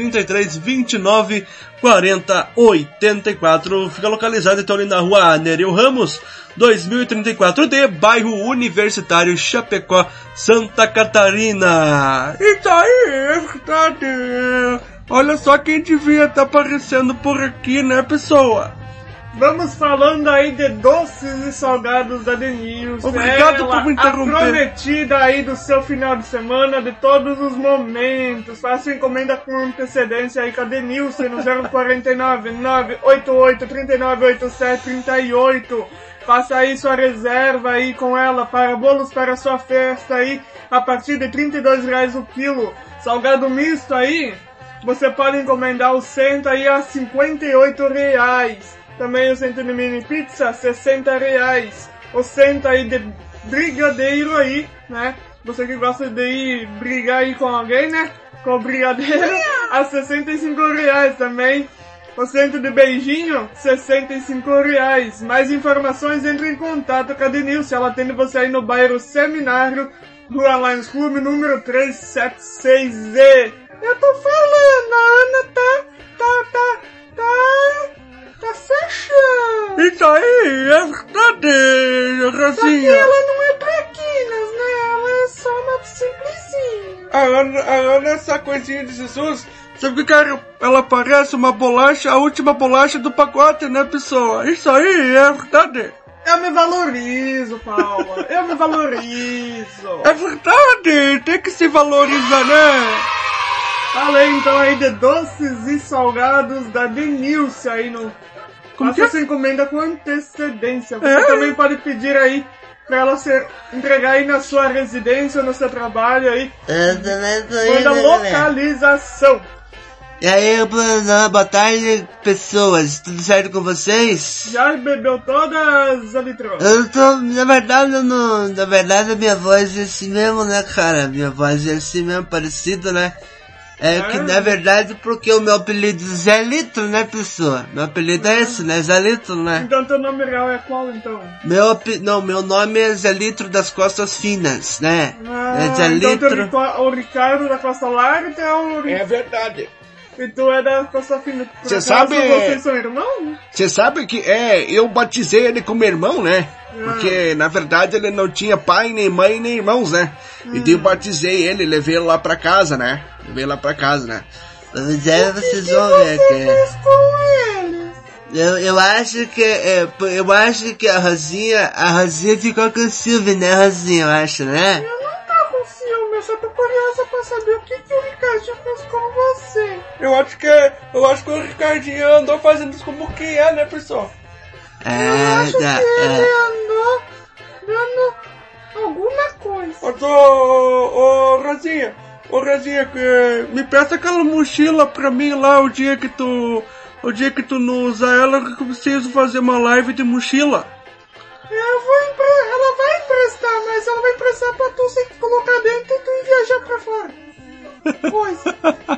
S1: 33-29-40-84. Fica localizado então ali na rua Nereu Ramos, 2034D, bairro Universitário, Chapecó, Santa Catarina.
S9: Isso aí, é verdade. Olha só quem devia estar aparecendo por aqui, né, pessoa? Vamos falando aí de doces e salgados da Denilson.
S1: Obrigado por me interromper.
S9: A prometida aí do seu final de semana, de todos os momentos. Faça encomenda com antecedência aí com a Denilson no 049 988 39 87 38. Faça aí sua reserva aí com ela para bolos para sua festa aí a partir de R$32 o quilo. Salgado misto aí, você pode encomendar o cento aí a R$58. Também o cento de mini pizza, R$60. O cento aí de brigadeiro aí, né? Você que gosta de ir brigar aí com alguém, né? Com o brigadeiro, a R$65 também. O cento de beijinho, R$65. Mais informações, entre em contato com a Denilson. Ela atende você aí no bairro Seminário, Rua Lions Club, número 376Z. Eu tô falando, a Ana tá fechando.
S1: Isso aí, é verdade, Rosinha.
S9: Só que ela não é traquinas, né? Ela é só uma simplesinha.
S1: A Ana, essa coisinha de Jesus, sabe o que ela parece uma bolacha, a última bolacha do pacote, né, pessoa? Isso aí, é verdade.
S9: Eu me valorizo, Paula. Eu me valorizo.
S1: É verdade, tem que se valorizar, né?
S9: Falei então aí de doces e salgados da Denilson aí no... Faça essa encomenda com antecedência. Você também pode pedir aí pra ela entregar aí na sua residência ou no seu trabalho aí. Manda localização.
S6: E aí, boa tarde, pessoas. Tudo certo com vocês?
S9: Já bebeu todas a litrona?
S6: Eu tô, na verdade, a minha voz é assim mesmo, né, cara? Minha voz é assim mesmo, parecido, né? Que na verdade, porque o meu apelido é Zé Litro, né, pessoa? Meu apelido é esse, né? Zé Litro, né?
S9: Então teu nome real é qual, então?
S6: Meu nome é Zé Litro das Costas Finas, né? É Zé
S9: então
S6: Litro.
S9: O Ricardo da Costa Larga, então...
S3: É verdade.
S9: E tu é da Costa Fina.
S3: Você sabe...
S9: Vocês são irmãos?
S3: Você sabe que, eu batizei ele como irmão, né? Porque, na verdade, ele não tinha pai, nem mãe, nem irmãos, né? E daí eu batizei ele, levei ele lá pra casa, né?
S6: Vocês vão ver que... Eu acho que a Rosinha ficou com ciúme, né, Rosinha? Eu acho, né?
S9: Eu não tô com ciúme, eu só tô curiosa pra saber o que o Ricardinho fez com você. Eu acho que o Ricardinho andou fazendo isso como quem é, né, pessoal? Eu acho que ele andou dando alguma coisa. Ô Rosinha, me presta aquela mochila pra mim lá o dia que tu não usar ela, que eu preciso fazer uma live de mochila. Ela vai emprestar, mas ela vai emprestar pra tu sem colocar dentro e tu viajar pra fora. Coisa.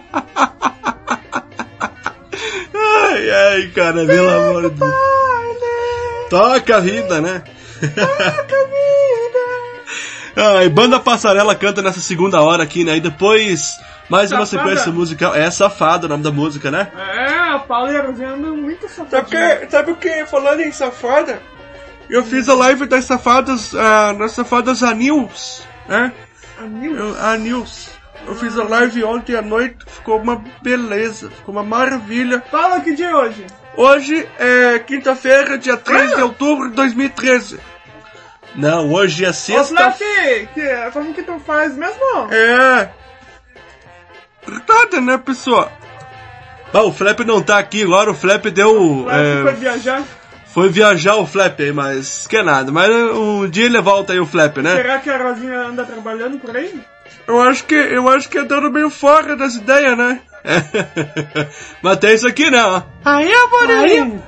S1: Ai, cara, pelo amor de Deus. Toca a vida, né?
S9: Toca a vida.
S1: E Banda Passarela canta nessa segunda hora aqui, né? E depois, mais uma sequência musical. É Safado o nome da música, né?
S9: A Paula e a Rosinha andam muito safadinha.
S10: Sabe o que? Falando em safada,
S1: Eu fiz a live das Safadas News, né? A News. Eu fiz a live ontem à noite, ficou uma beleza, ficou uma maravilha.
S9: Fala que dia é hoje?
S1: Hoje é quinta-feira, dia 3 de outubro de 2013. Não, hoje é sexta.
S9: Ô, Flap, como que tu faz mesmo?
S1: É. Verdade, né, pessoal? Bom, o Flap não tá aqui agora, o Flap deu...
S9: O Flap foi viajar?
S1: Foi viajar o Flap aí, mas que nada. Mas um dia ele volta aí o Flap, né?
S9: Será que a Rosinha anda trabalhando por aí?
S1: Eu acho que é dando meio fora das ideias, né? Mas tem isso aqui, não.
S9: Aí é bonito.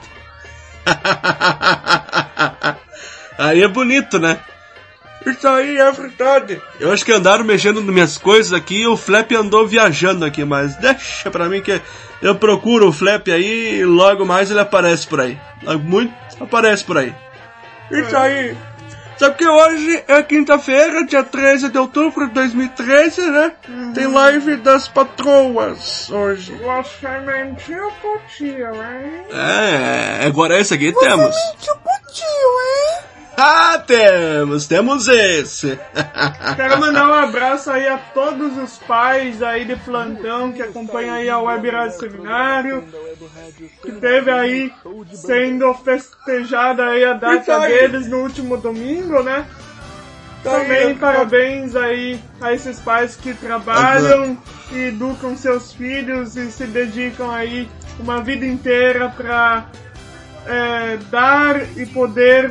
S1: Aí é bonito, né? Isso aí é verdade. Eu acho que andaram mexendo nas minhas coisas aqui e o Flap andou viajando aqui, mas deixa pra mim que eu procuro o Flap aí e logo mais ele aparece por aí. Logo muito aparece por aí. Isso aí. Sabe que hoje é quinta-feira, dia 13 de outubro de 2013, né? Tem live das patroas hoje.
S9: Você mentiu pro tio, hein?
S1: Agora esse aqui temos.
S9: Você mentiu pro tio, hein?
S1: Ah, temos esse.
S9: Quero mandar um abraço aí a todos os pais aí de plantão que acompanham aí a Web Rádio Seminário, que teve aí sendo festejada aí a data deles no último domingo, né? Também parabéns aí a esses pais que trabalham e educam seus filhos e se dedicam aí uma vida inteira para dar e poder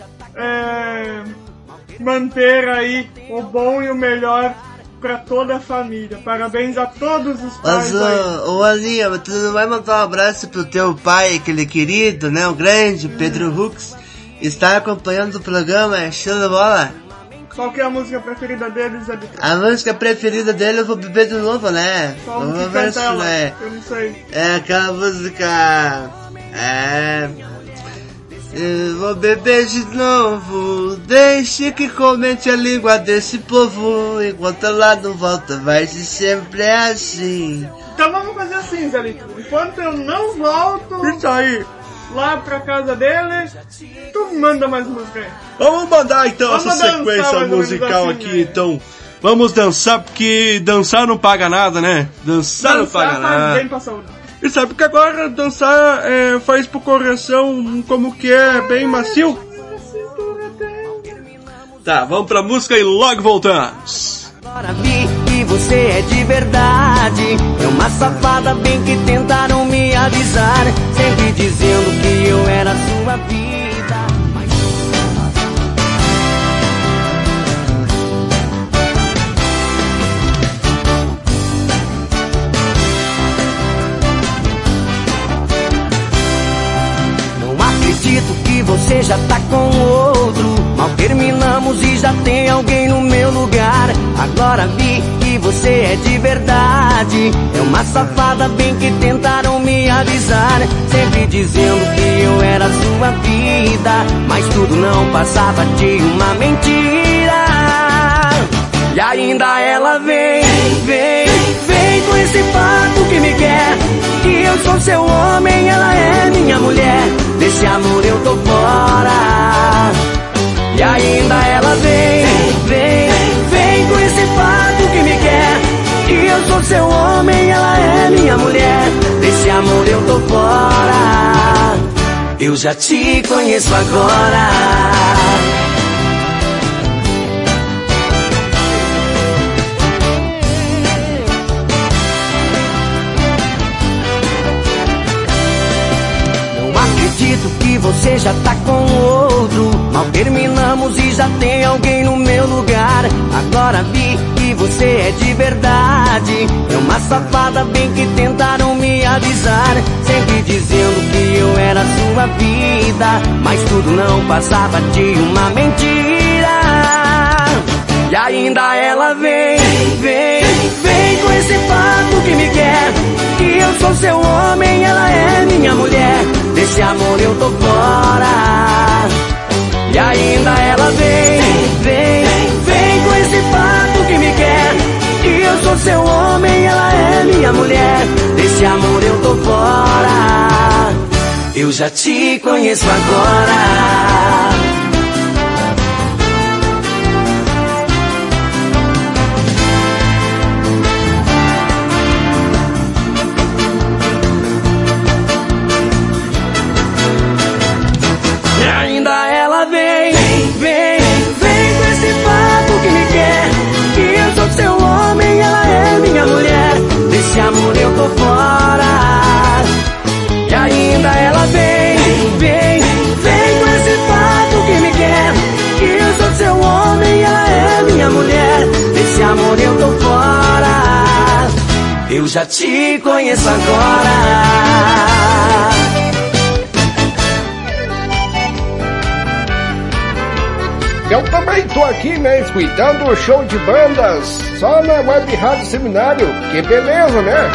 S9: manter aí o bom e o melhor pra toda a família. Parabéns a todos os pais.
S6: Mas, ô Aninha, tu não vai mandar um abraço pro teu pai, aquele querido, né? O grande Pedro Hux, está acompanhando o programa, é show de bola.
S9: Qual que é a música preferida deles?
S6: A música preferida dele eu vou beber de novo, né?
S9: Vamos ver se né? Eu não sei.
S6: É aquela música... Eu vou beber de novo, deixe que comente a língua desse povo, enquanto ela não volta vai ser sempre assim.
S9: Então vamos fazer assim, Zé Lito. Enquanto eu não volto
S1: isso aí
S9: lá pra casa dele, tu manda mais música aí.
S1: Vamos mandar então essa sequência musical assim, aqui, então. Vamos dançar, porque dançar não paga nada, né? Dançar não paga nada.
S9: Bem pra saúde.
S1: E sabe que agora dançar faz pro coração como que é bem macio? Tá, vamos pra música e logo voltamos.
S2: Agora vi que você é de verdade. É uma safada bem que tentaram me avisar, sempre dizendo que eu era sua vida. Acredito que você já tá com outro. Mal terminamos e já tem alguém no meu lugar. Agora vi que você é de verdade. É uma safada bem que tentaram me avisar, sempre dizendo que eu era sua vida, mas tudo não passava de uma mentira. E ainda ela vem com esse papo que me quer, que eu sou seu homem, ela é minha mulher. Desse amor eu tô fora. E ainda ela vem com esse papo que me quer, que eu sou seu homem, ela é minha mulher. Desse amor eu tô fora. Eu já te conheço agora. Acredito que você já tá com outro. Mal terminamos e já tem alguém no meu lugar. Agora vi que você é de verdade. É uma safada bem que tentaram me avisar, sempre dizendo que eu era sua vida, mas tudo não passava de uma mentira. E ainda ela vem com esse papo que me quer, que eu sou seu homem, ela é minha mulher. Desse amor eu tô fora. E ainda ela vem com esse papo que me quer, que eu sou seu homem, ela é minha mulher. Desse amor eu tô fora. Eu já te conheço agora. amor, eu tô fora. Eu já te conheço agora.
S3: Eu também tô aqui, né, escutando o show de bandas, só na Web Rádio Seminário. Que beleza, né?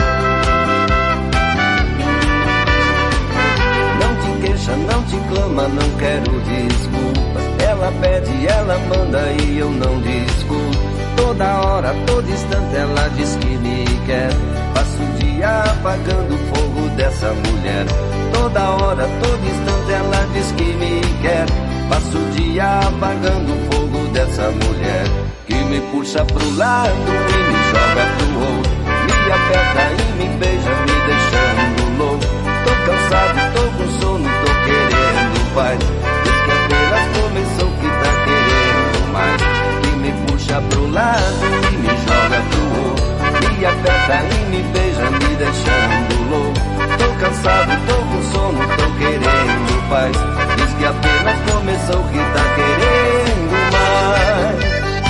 S2: Não te queixa, não te clama, não quero desculpas. Ela pede, ela manda e eu não discuto. Toda hora, todo instante ela diz que me quer. Passo o dia apagando o fogo dessa mulher. Toda hora, todo instante ela diz que me quer. Passo o dia apagando o fogo dessa mulher. Que me puxa pro lado e me joga pro outro. Me aperta e me beija, me deixando louco. Tô cansado, tô com sono, tô querendo paz. Diz que apenas começou que tá querendo mais. Que me puxa pro lado e me joga pro outro. Me aperta e me beija, me deixando louco. Tô cansado, tô com sono, tô querendo paz. Diz que apenas começou que tá querendo mais.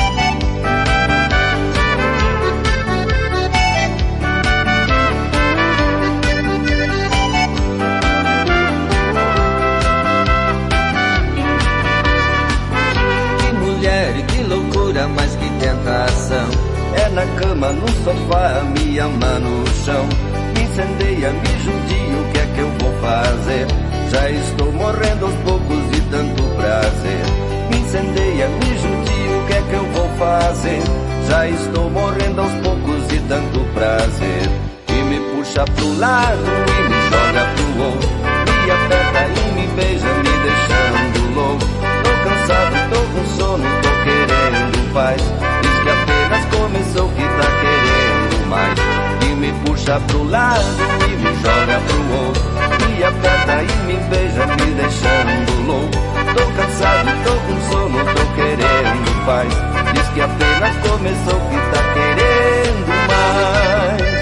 S2: Que mulher e que loucura, mas que tentação. É na cama, no sofá, me ama no chão. Me incendeia, me judia, o que é que eu vou fazer? Já estou morrendo aos poucos de tanto prazer. Me incendeia, me judia, o que é que eu vou fazer? Já estou morrendo aos poucos de tanto prazer. E me puxa pro lado e me joga pro outro. Me aperta e me beija, me deixando louco. Tô cansado, tô com sono, tô querendo paz. Diz que apenas começou que tá querendo mais. E me puxa pro lado e me joga pro outro. Me aperta e me beija, me deixando louco. Tô cansado, tô com sono, tô querendo paz. Diz que apenas começou que tá querendo mais.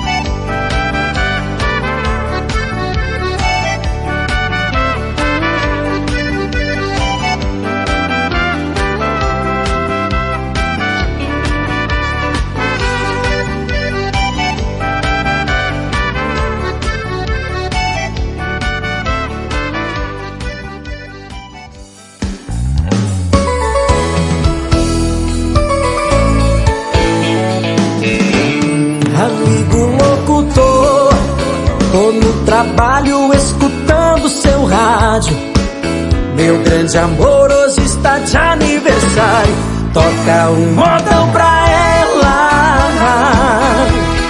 S2: Tô no trabalho escutando seu rádio. Meu grande amor hoje está de aniversário. Toca um modão pra ela.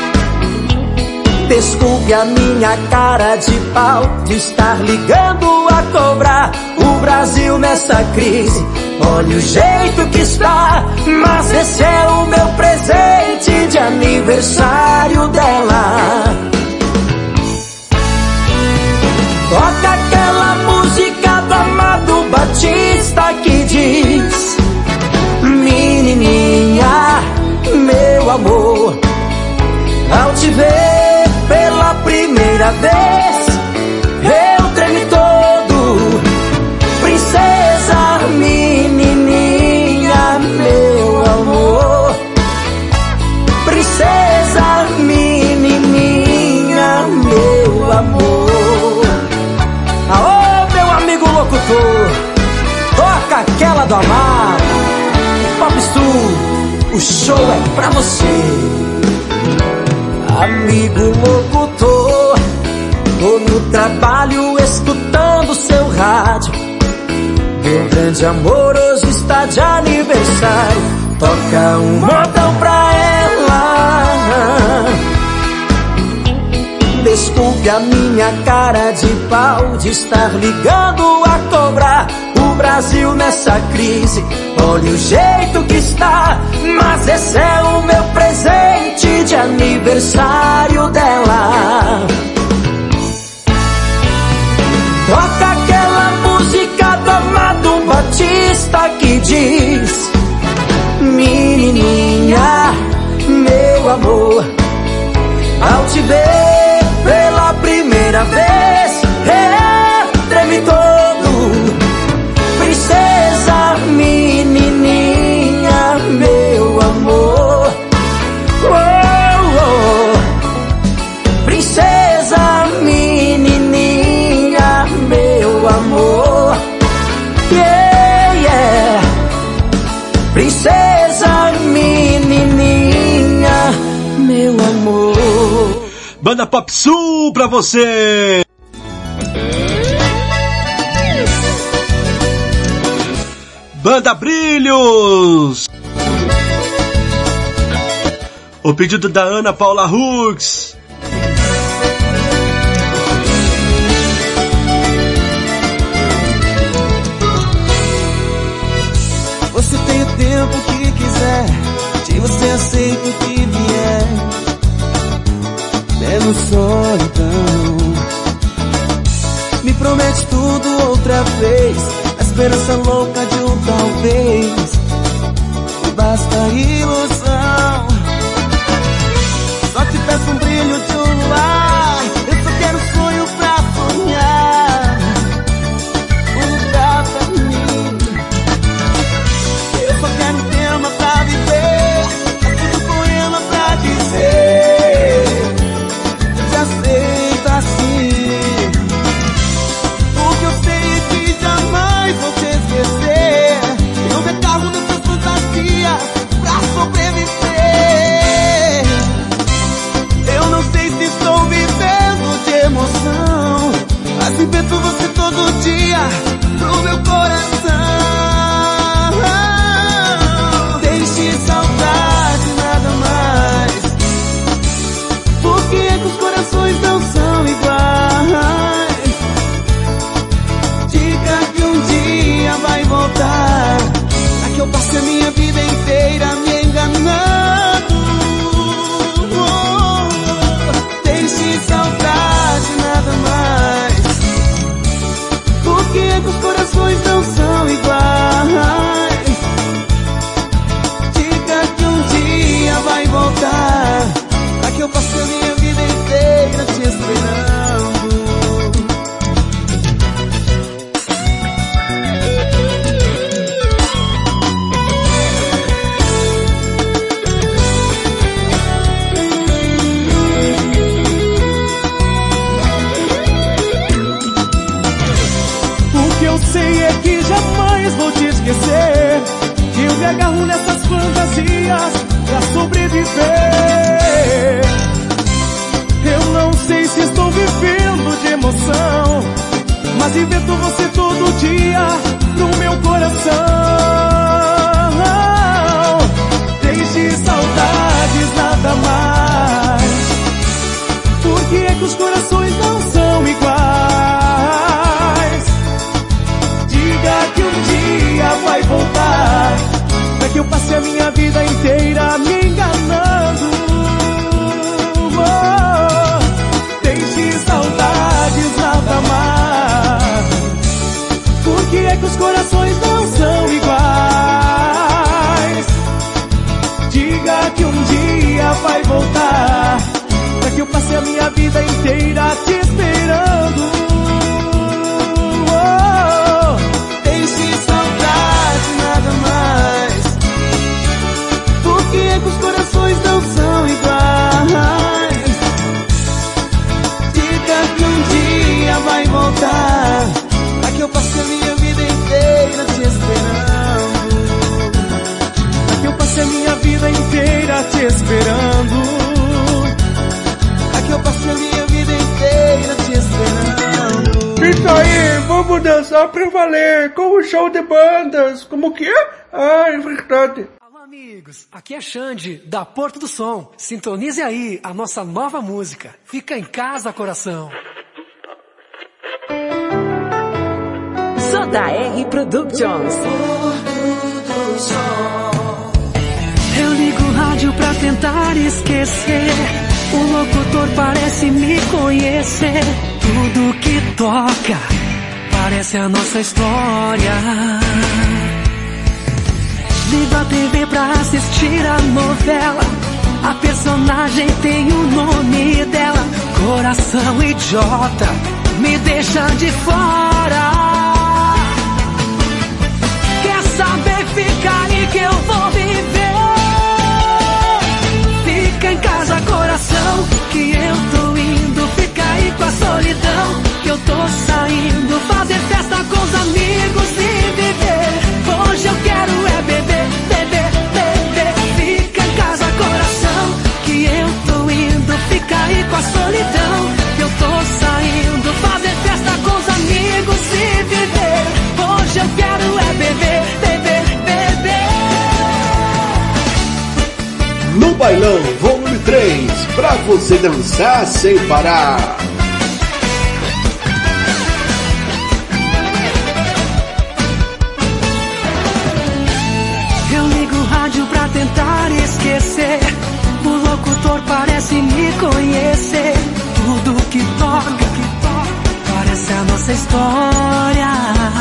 S2: Desculpe a minha cara de pau de estar ligando a cobrar o Brasil nessa crise. Olha o jeito que está, mas esse é o meu presente de aniversário dela. Toca aquela música do Amado Batista que diz: menininha, meu amor, ao te ver pela primeira vez, eu tremi todo. Princesa, menininha, meu amor. Princesa, menininha, meu amor. Aô, meu amigo locutor, toca aquela do Amado. Pop Sul, o show é pra você. Amigo locutor, tô no trabalho escutando seu rádio. Meu grande amor hoje está de aniversário. Toca um modão pra ela. Desculpe a minha cara de pau de estar ligando a cobrar o Brasil nessa crise. Olha o jeito que está, mas esse é o meu presente de aniversário dela. Toca aquela música do Amado Batista que diz: menininha, meu amor, ao te ver pela primeira vez, eu tremi todo. Princesa, menininha, meu amor. princesa, menininha, meu amor.
S1: Banda Pop Sul pra você. Banda Brilhos. O pedido da Ana Paula Hux.
S2: Você tem o tempo que quiser, de você aceita o que vier, menos solidão. Me promete tudo outra vez, a esperança louca de um talvez, e basta ilusão. Só te peço um brilho de um luar, eu só quero um sonho pra sonhar, um lugar pra mim. Eu só quero um tema pra viver, um poema pra dizer, te aceito assim. Porque eu sei que jamais vou te esquecer, eu me cargo nessas fantasias pra sobreviver. Eu não sei se estou vivendo de emoção, mas invento você todo dia pro meu coração. Deixe saudade, nada mais, porque é que os corações não são iguais. Diga que um dia vai voltar, pra que eu passe a minha vida inteira me enganando. Deixe saudade, nada mais, porque é que os corações não são iguais. Diga que um dia vai voltar, pra que eu passe a minha vida inteira te esperando. O que eu sei é que jamais vou te esquecer, que eu me agarro nessas fantasias pra sobreviver. Eu não sei se estou vivendo de emoção, mas invento você todo dia no meu coração. Deixe saudades, nada mais, porque é que os corações não são iguais. Diga que um dia vai voltar, pra que eu passe a minha vida inteira me enganando. Oh, deixe saudades, nada mais, porque é que os corações não são iguais. Diga que um dia vai voltar, pra que eu passe a minha vida inteira te esperando. Oh, deixe saudade, nada mais, porque é que os corações não são iguais. Diga que um dia vai voltar, pra que eu passe a minha vida inteira te esperando. Pra que eu passe a minha vida inteira te esperando. Pra que eu passe a minha vida inteira te esperando.
S9: Isso aí, vamos dançar pra valer, com o show de bandas. Como que é? Ah, é verdade.
S10: Alô amigos, aqui é Xande, da Porto do Som. Sintonize aí a nossa nova música. Fica em casa, coração.
S11: Sou da R Productions.
S10: Eu ligo o rádio pra tentar esquecer, o locutor parece me conhecer. Tudo que toca parece a nossa história. Ligo a TV pra assistir a novela, a personagem tem o nome dela. Coração idiota me deixa de fora. Quer saber, fica aí que eu vou viver. Fica em casa, coração, que eu tô indo. Fica aí com a solidão, que eu tô saindo. Fazer festa com os amigos e viver. Hoje eu quero é beber, beber.
S3: Bailão Volume 3, pra você dançar sem parar.
S10: Eu ligo o rádio pra tentar esquecer. O locutor parece me conhecer. Tudo que toca, parece a nossa história.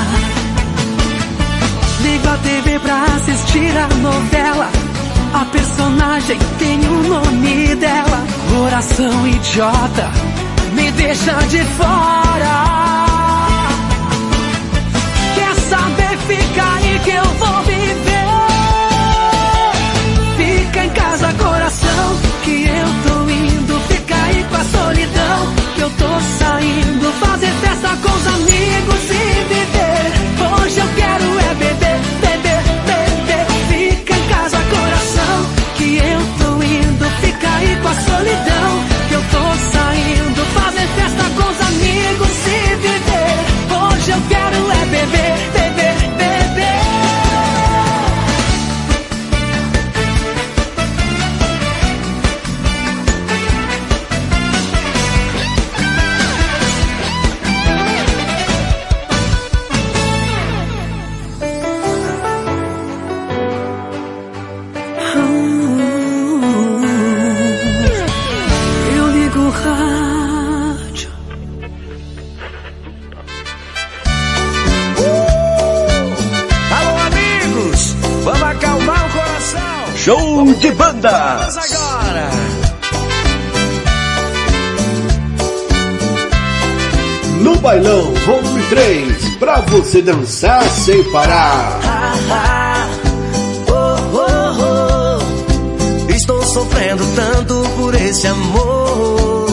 S10: Ligo a TV pra assistir a novela. A personagem tem o nome dela. Coração idiota, me deixa de fora. Quer saber? Fica aí que eu vou viver. Fica em casa, coração, que eu tô indo. Fica aí com a solidão, que eu tô saindo. Fazer festa com os amigos e viver. Hoje eu quero é beber, beber, beber. Fica em casa, coração, que eu tô indo. Fica aí com a solidão, que eu tô saindo. Fazer festa com os amigos e viver. Hoje eu quero é beber, beber, beber. Eu ligo o rádio.
S2: Alô, amigos, vamos acalmar o coração.
S1: Show de banda.
S2: Vamos agora.
S3: No Bailão Volume 3, pra você dançar sem parar.
S2: Estou sofrendo tanto por esse amor.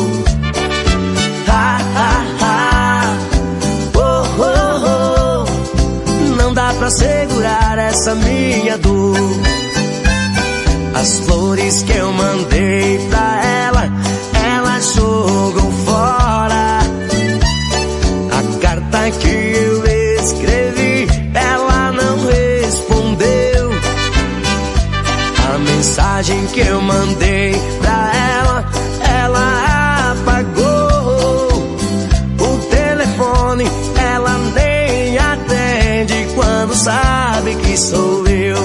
S2: Não dá pra segurar essa minha dor. As flores que eu mandei pra ela, ela jogou fora. A carta que eu escrevi, ela não respondeu. A mensagem que eu mandei pra ela, ela apagou. O telefone ela nem atende quando sabe que sou eu.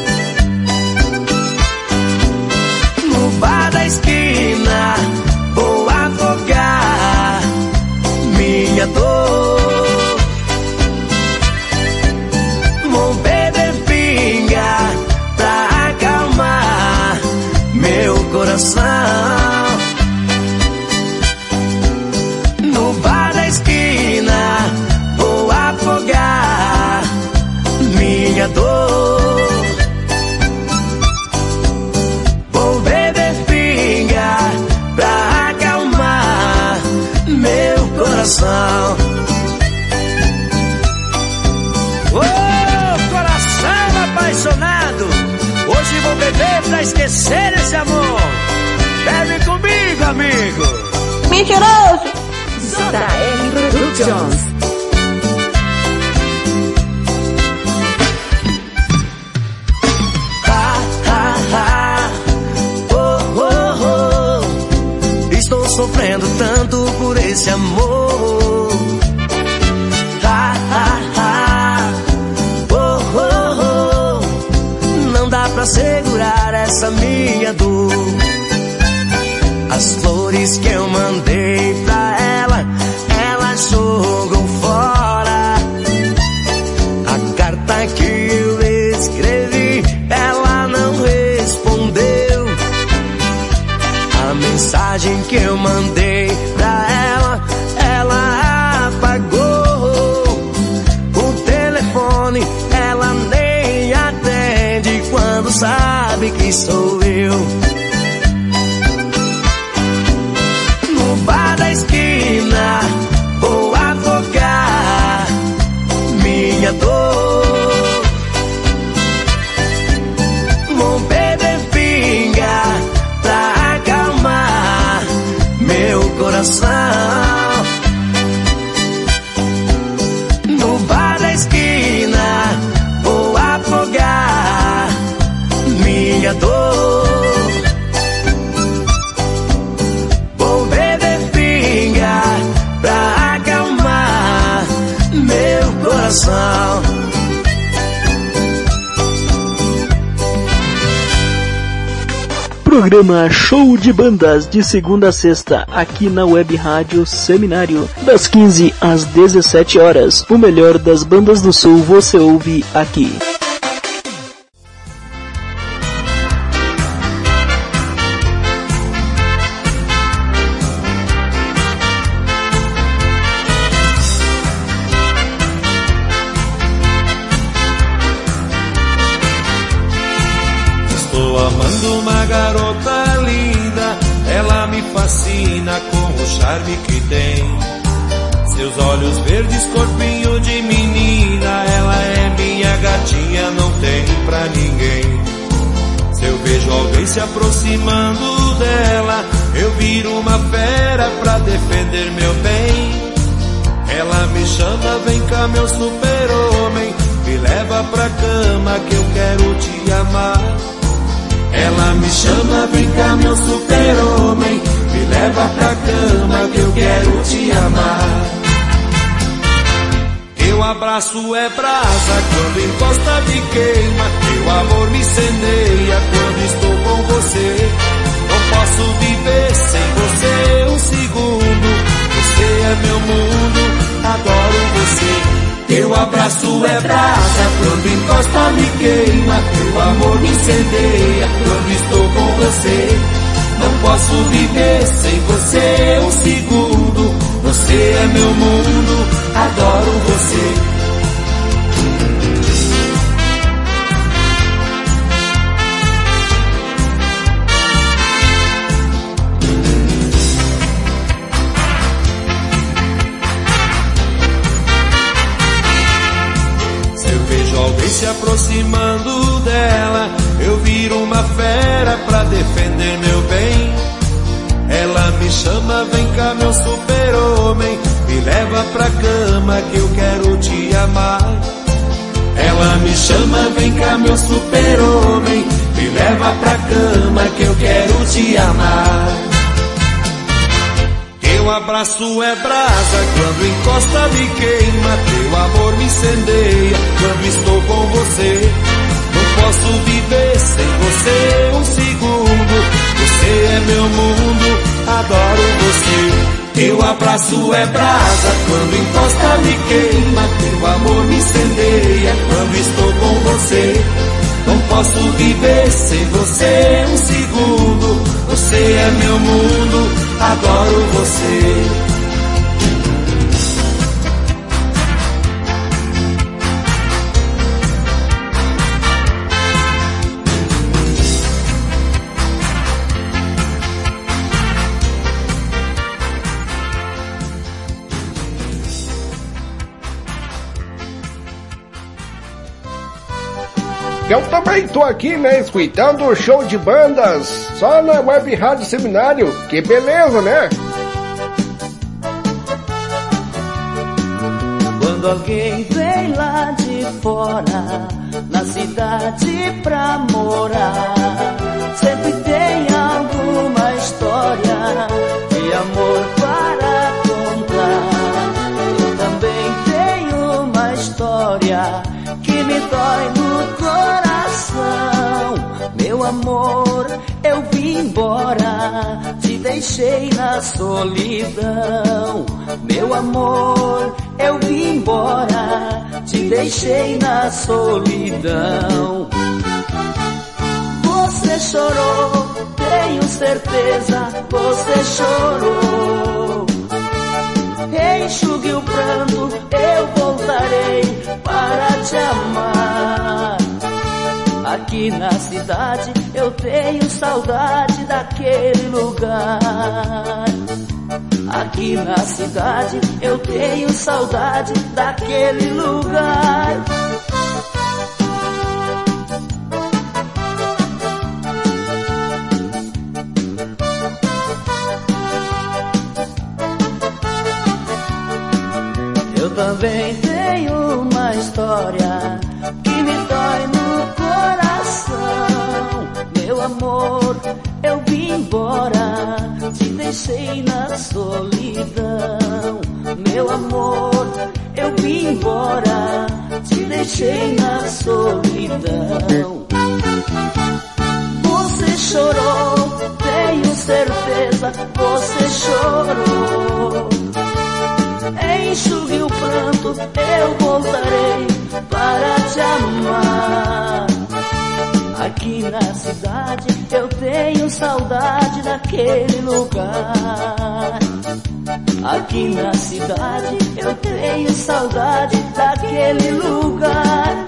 S2: No bar da esquina vou afogar minha dor. Vou beber pinga pra acalmar meu coração. No bar da esquina vou afogar minha dor. Vou beber pinga pra acalmar meu coração. Ô, coração apaixonado, hoje vou beber pra esquecer esse amor. Bebe comigo, amigo.
S11: Mentiroso! JR Productions.
S2: Estou sofrendo tanto por esse amor. Não dá pra segurar essa minha dor. As flores que eu mandei pra ela, ela jogou fora. A carta que eu escrevi, ela não respondeu. A mensagem que eu mandei pra ela, ela apagou. O telefone ela nem atende quando sabe que sou eu. No bar da esquina vou afogar minha dor. Vou beber pinga pra acalmar meu coração. No bar da esquina vou afogar minha dor.
S12: Programa Show de Bandas, de segunda a sexta, aqui na Web Rádio Seminário, das 15 às 17 horas. O melhor das bandas do Sul você ouve aqui.
S2: Com o charme que tem, seus olhos verdes, corpinho de menina, ela é minha gatinha, não tem pra ninguém. Se eu vejo alguém se aproximando dela, eu viro uma fera pra defender meu bem. Ela me chama, vem cá meu super-homem, me leva pra cama que eu quero te amar. Ela me chama, vem cá meu super-homem, me leva pra cama que eu quero te amar. Teu abraço é brasa, quando encosta me queima. Teu amor me incendeia quando estou com você. Não posso viver sem você um segundo. Você é meu mundo, adoro você. Teu abraço é brasa, quando encosta me queima. Teu amor me incendeia quando estou com você. Não posso viver sem você um segundo. Você é meu mundo, adoro você. Se aproximando dela, eu viro uma fera pra defender meu bem. Ela me chama, vem cá meu super-homem, me leva pra cama que eu quero te amar. Ela me chama, vem cá meu super-homem, me leva pra cama que eu quero te amar. Teu abraço é brasa, quando encosta me queima. Teu amor me incendeia quando estou com você. Não posso viver sem você um segundo. Você é meu mundo, adoro você. Teu abraço é brasa, quando encosta me queima. Teu amor me incendeia quando estou com você. Não posso viver sem você um segundo. Você é meu mundo, adoro você.
S3: Eu também tô aqui, né, escutando o show de bandas, só na Web Rádio Seminário, que beleza, né?
S13: Quando alguém vem lá de fora, na cidade pra morar, sempre tem alguma história de amor para contar. Eu também tenho uma história que me dói no coração. Meu amor, eu vim embora, te deixei na solidão. Meu amor, eu vim embora, te deixei na solidão. Você chorou, tenho certeza, você chorou. Enxugue o pranto, eu voltarei para te amar. Aqui na cidade eu tenho saudade daquele lugar. Aqui na cidade eu tenho saudade daquele lugar. Eu também tenho uma história que me dói no coração. Meu amor, eu vim embora, te deixei na solidão. Meu amor, eu vim embora, te deixei na solidão. Você chorou, enxugue o pranto, eu voltarei para te amar. Aqui na cidade eu tenho saudade daquele lugar. Aqui na cidade eu tenho saudade daquele lugar.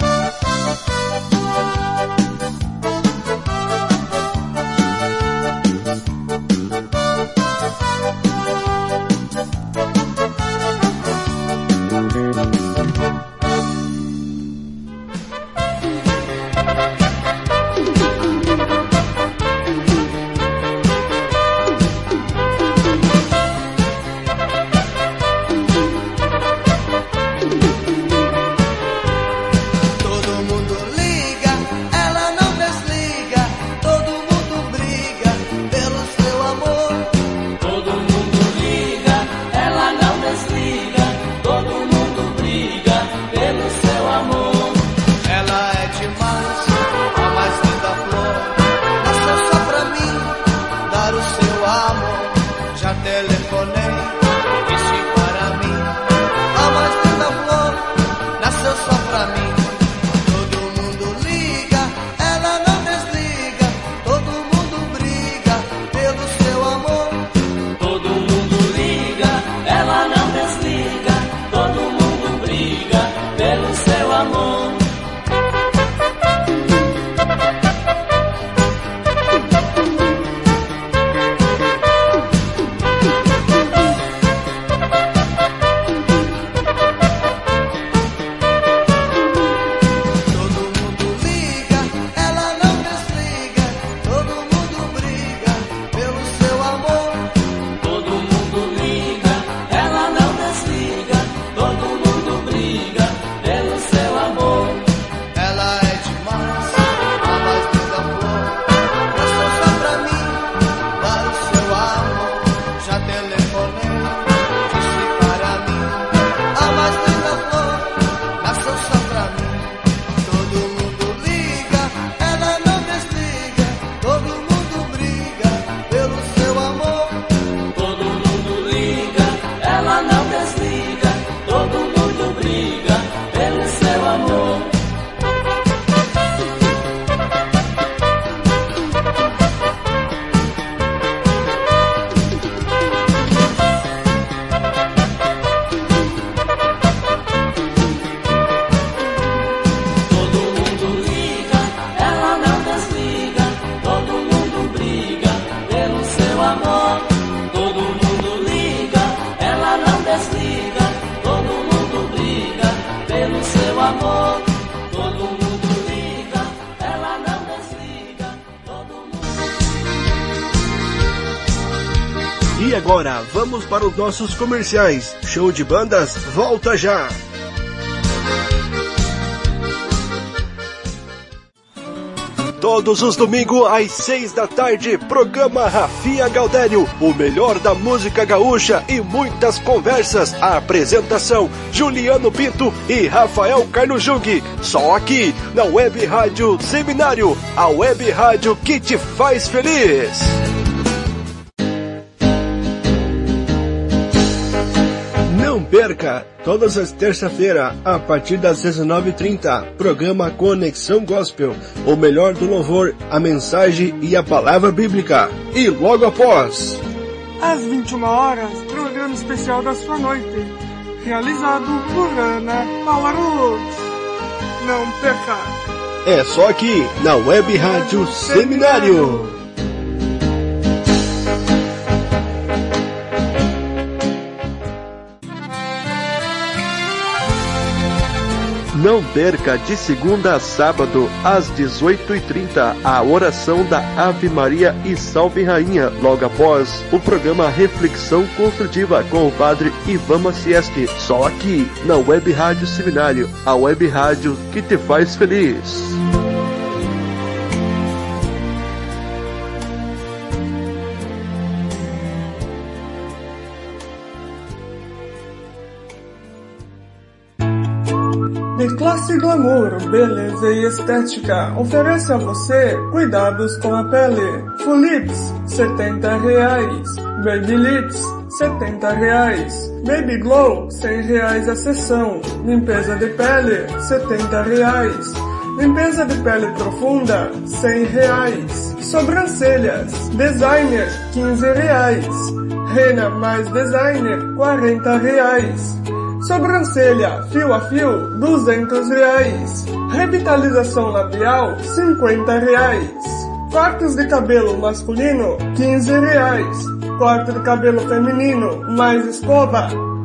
S3: E agora, vamos para os nossos comerciais. Show de bandas, volta já! Todos os domingos às 6 da tarde, programa Rafinha Gaudério, o melhor da música gaúcha e muitas conversas. A apresentação, Juliano Pinto e Rafael Carlos Jung. Só aqui, na Web Rádio Seminário, a Web Rádio que te faz feliz. Não perca, todas as terças-feiras, a partir das 19h30, programa Conexão Gospel, o melhor do louvor, a mensagem e a palavra bíblica. E logo após,
S9: às 21 horas, programa especial da sua noite, realizado por Ana Paula Luz. Não perca!
S3: É só aqui, na Web Rádio Seminário. Não perca de segunda a sábado, às 18h30, a oração da Ave Maria e Salve Rainha, logo após o programa Reflexão Construtiva com o Padre Ivan Macieski, só aqui na Web Rádio Seminário, a Web Rádio que te faz feliz.
S9: De Classe Glamour, Beleza e Estética oferece a você cuidados com a pele. Full Lips, R$70. Baby Lips, R$70. Baby Glow, R$100 a sessão. Limpeza de pele, R$70. Limpeza de pele profunda, R$100. Sobrancelhas, designer, R$15. Rena mais designer, R$40. Sobrancelha, fio a fio, R$200. Revitalização labial, R$50. Cortes de cabelo masculino, R$15. Corte de cabelo feminino, mais escova,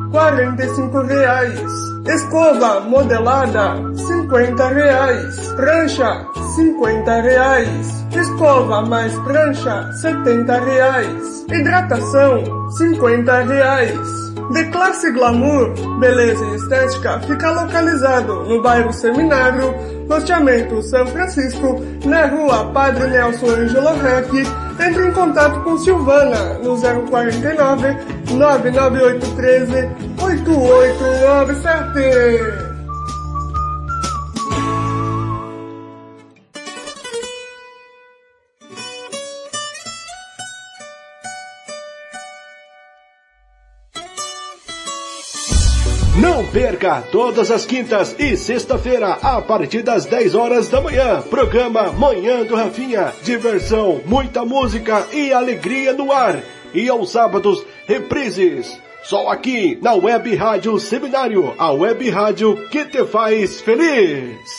S9: R$45. Escova modelada, R$50. Prancha, R$50. Escova mais prancha, R$70. Hidratação, R$50. The Classe Glamour, beleza e estética, fica localizado no bairro Seminário, loteamento São Francisco, na rua Padre Nelson Ângelo Rec. Entre em contato com Silvana no 049 99813 8897.
S3: Não perca todas as quintas e sexta-feira, a partir das 10 horas da manhã, programa Manhã do Rafinha. Diversão, muita música e alegria no ar. E aos sábados, reprises. Só aqui na Web Rádio Seminário, a Web Rádio que te faz feliz.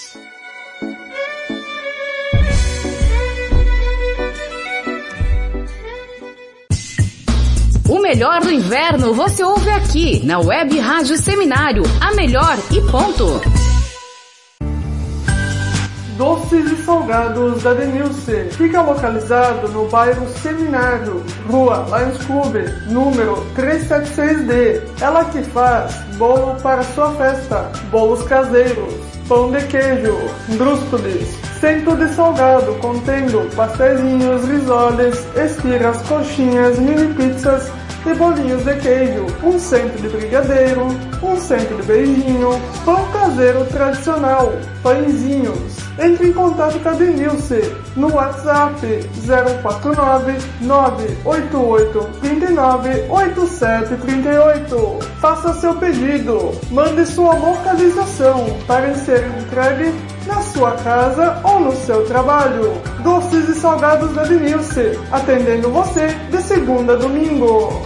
S14: O melhor do inverno você ouve aqui, na Web Rádio Seminário. A melhor e ponto.
S9: Doces e salgados da Denilce. Fica localizado no bairro Seminário, Rua Lions Club, número 376D. Ela que faz bolo para sua festa, bolos caseiros, pão de queijo, brústules, centro de salgado contendo pastéis, risoles, esfirras, coxinhas, mini pizzas e bolinhos de queijo, um centro de brigadeiro, um centro de beijinho, pão caseiro tradicional, pãezinhos. Entre em contato com a Denilce no WhatsApp 049 988 29 8738. Faça seu pedido, mande sua localização para ser entregue na sua casa ou no seu trabalho. Doces e salgados da Denilce, atendendo você de segunda a domingo.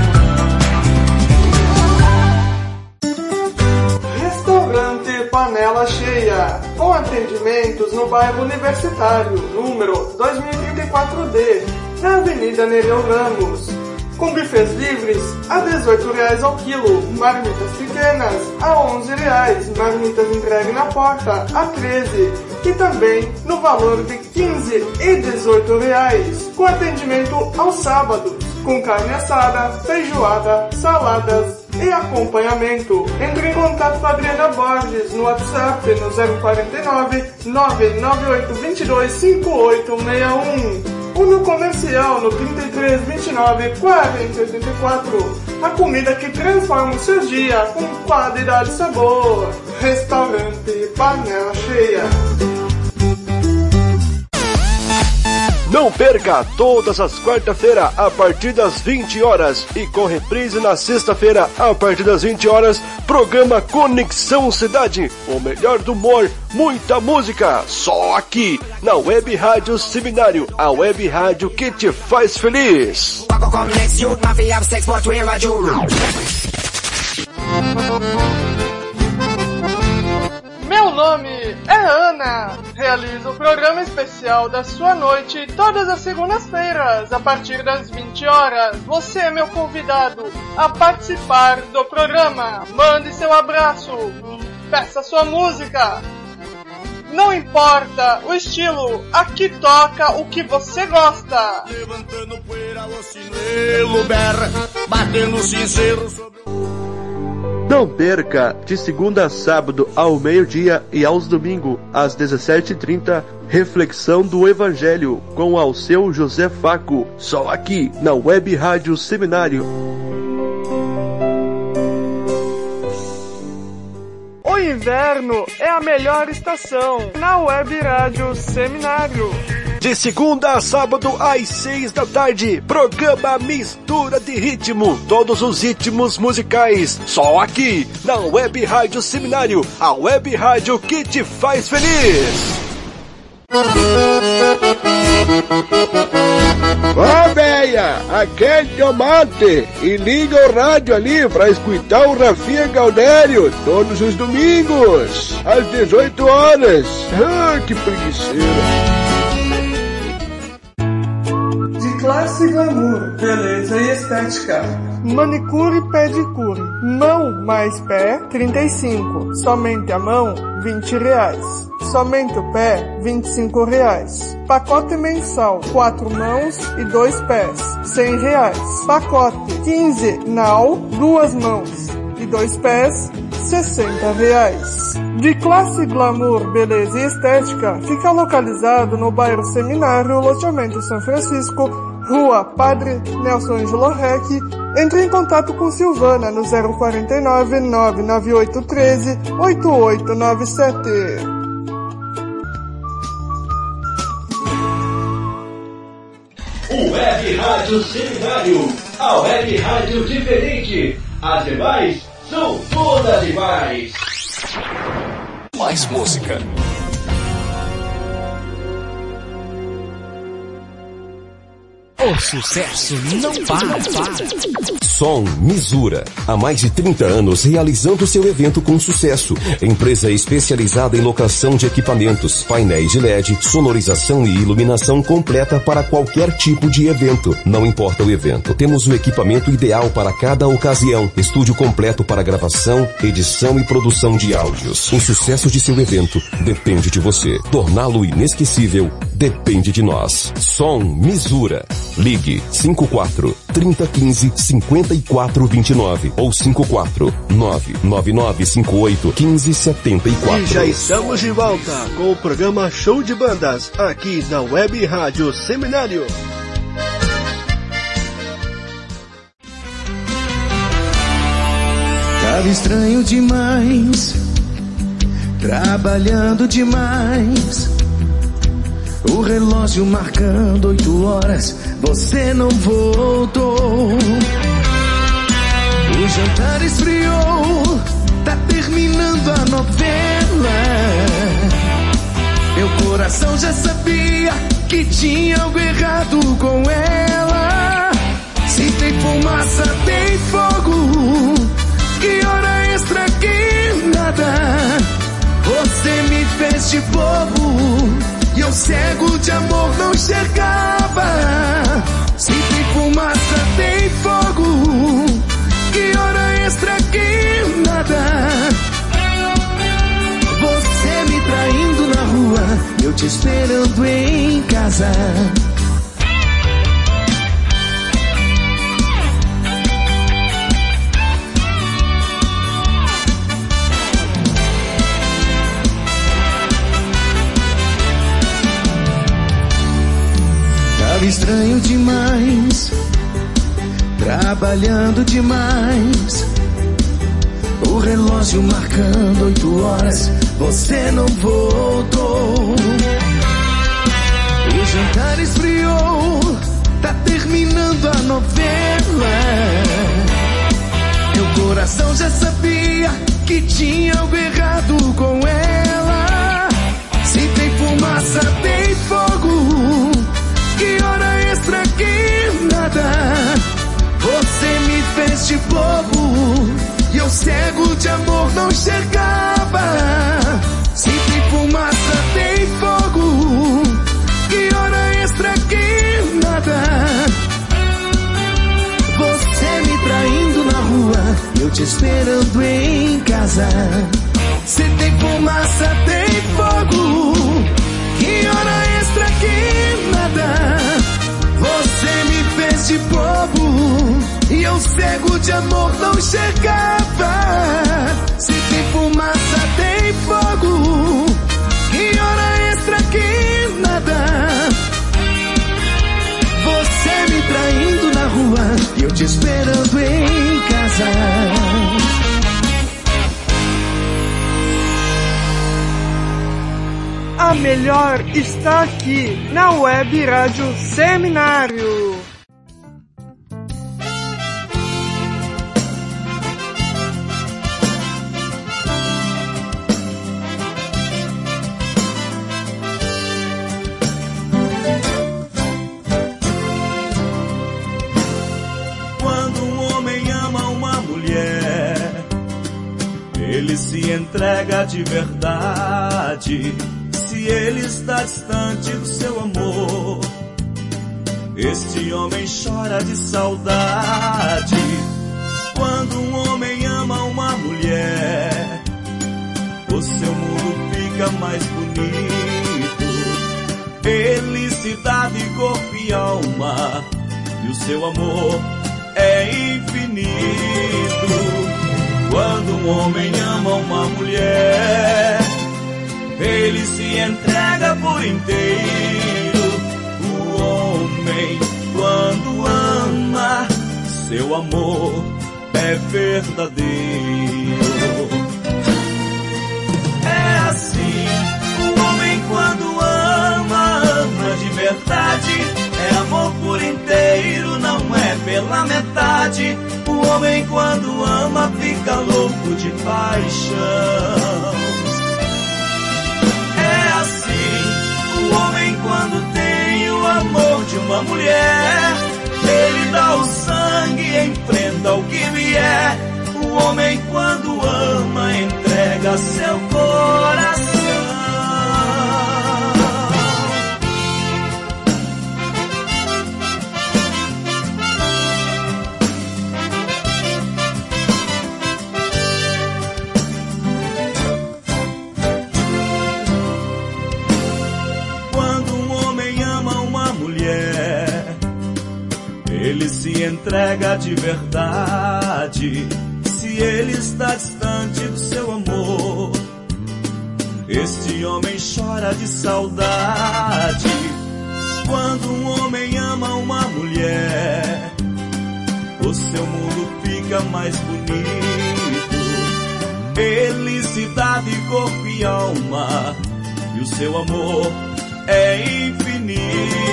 S9: Restaurante Panela Cheia, com atendimentos no bairro Universitário, número 2034D, na Avenida Nereu Ramos. Com bufês livres a R$18 ao quilo, marmitas pequenas a R$11, marmitas entregue na porta a R$13 e também no valor de R$15 e R$18, com atendimento aos sábados, com carne assada, feijoada, saladas e acompanhamento. Entre em contato com a Adriana Borges no WhatsApp no 049 998 22 5861. Ou no comercial no 3329 4084. A comida que transforma o seu dia com qualidade e sabor. Restaurante Panela Cheia.
S3: Não perca todas as quarta-feiras a partir das 20 horas e com reprise na sexta-feira a partir das 20 horas, programa Conexão Cidade, o melhor do humor, muita música, só aqui na Web Rádio Seminário, a Web Rádio que te faz feliz.
S9: Meu nome é Ana. Realizo o programa especial da sua noite todas as segundas-feiras, a partir das 20 horas. Você é meu convidado a participar do programa. Mande seu abraço, peça sua música. Não importa o estilo, aqui toca o que você gosta.
S2: Levantando poeira, o sinuelo berra, batendo sincero sobre o...
S1: Não perca, de segunda a sábado ao meio-dia e aos domingos às 17h30, reflexão do Evangelho com Alceu José Faco, só aqui na Web Rádio Seminário.
S9: O inverno é a melhor estação na Web Rádio Seminário.
S3: De segunda a sábado às 6 da tarde, programa Mistura de Ritmo, todos os ritmos musicais, só aqui, na Web Rádio Seminário, a Web Rádio que te faz feliz.
S15: Ó, véia, aquele o mate e liga o rádio ali pra escutar o Rafinha Gaudério todos os domingos, às 18 horas. Ah, que preguiceira.
S9: De classe e glamour, beleza e estética. Manicure e pedicure. Mão mais pé, 35. Somente a mão, R$20. Somente o pé, R$25. Pacote mensal, 4 mãos e 2 pés, R$100. Pacote quinzenal, 2 mãos e 2 pés, R$60. De classe, glamour, beleza e estética, fica localizado no bairro Seminário, loteamento São Francisco, Rua Padre Nelson Angelo Rec. Entre em contato com Silvana no 049 99813 8897.
S1: Web Rádio Seminário, a Web Rádio diferente. As demais são todas iguais.
S8: Mais música.
S16: O sucesso não para.
S17: Som Misura. Há mais de 30 anos realizando seu evento com sucesso. Empresa especializada em locação de equipamentos, painéis de LED, sonorização e iluminação completa para qualquer tipo de evento. Não importa o evento, temos o equipamento ideal para cada ocasião. Estúdio completo para gravação, edição e produção de áudios. O sucesso de seu evento depende de você. Torná-lo inesquecível depende de nós. Som Misura. Ligue 54 3015 5429 ou 54 99958 1574.
S3: E já estamos de volta com o programa Show de Bandas, aqui na Web Rádio Seminário.
S2: Tava estranho demais, trabalhando demais, o relógio marcando 8 horas, você não voltou. O jantar esfriou, tá terminando a novela. Meu coração já sabia que tinha algo errado com ela. Se tem fumaça, tem fogo, que hora extra que nada. Você me fez de bobo e eu cego de amor não enxergava. Se tem fumaça, tem fogo, que hora extra que nada. Você me traindo na rua, eu te esperando em casa. Tava estranho demais, trabalhando demais, o relógio marcando 8 horas, você não voltou. O jantar esfriou, tá terminando a novela. Meu coração já sabia que tinha algo errado com ela. Se tem fumaça, tem fogo, que hora extra que nada. Você me fez de bobo e eu cego de amor não enxergava. Se tem fumaça, tem fogo, que hora extra que nada. Você me traindo na rua, eu te esperando em casa. Se tem fumaça, tem fogo, que hora extra que nada. Você me fez de bobo e eu cego de amor não enxergava. Se tem fumaça, tem fogo, que hora extra que nada. Você me traindo na rua e eu te esperando em casa.
S9: A melhor está aqui na Web Rádio Seminário.
S2: Quando um homem ama uma mulher, ele se entrega de verdade. Se ele está distante do seu amor, este homem chora de saudade. Quando um homem ama uma mulher, o seu mundo fica mais bonito. Felicidade, corpo e alma, e o seu amor é infinito. Quando um homem ama uma mulher, ele se entrega por inteiro. O homem, quando ama, seu amor é verdadeiro. É assim, o homem quando ama, ama de verdade. É amor por inteiro, não é pela metade. O homem quando ama fica louco de paixão. É assim, o homem quando tem o amor de uma mulher, ele dá o sangue e enfrenta o que vier. O homem quando ama entrega seu coração. Ele se entrega de verdade. Se ele está distante do seu amor, este homem chora de saudade. Quando um homem ama uma mulher, o seu mundo fica mais bonito. Felicidade, corpo e alma, e o seu amor é infinito.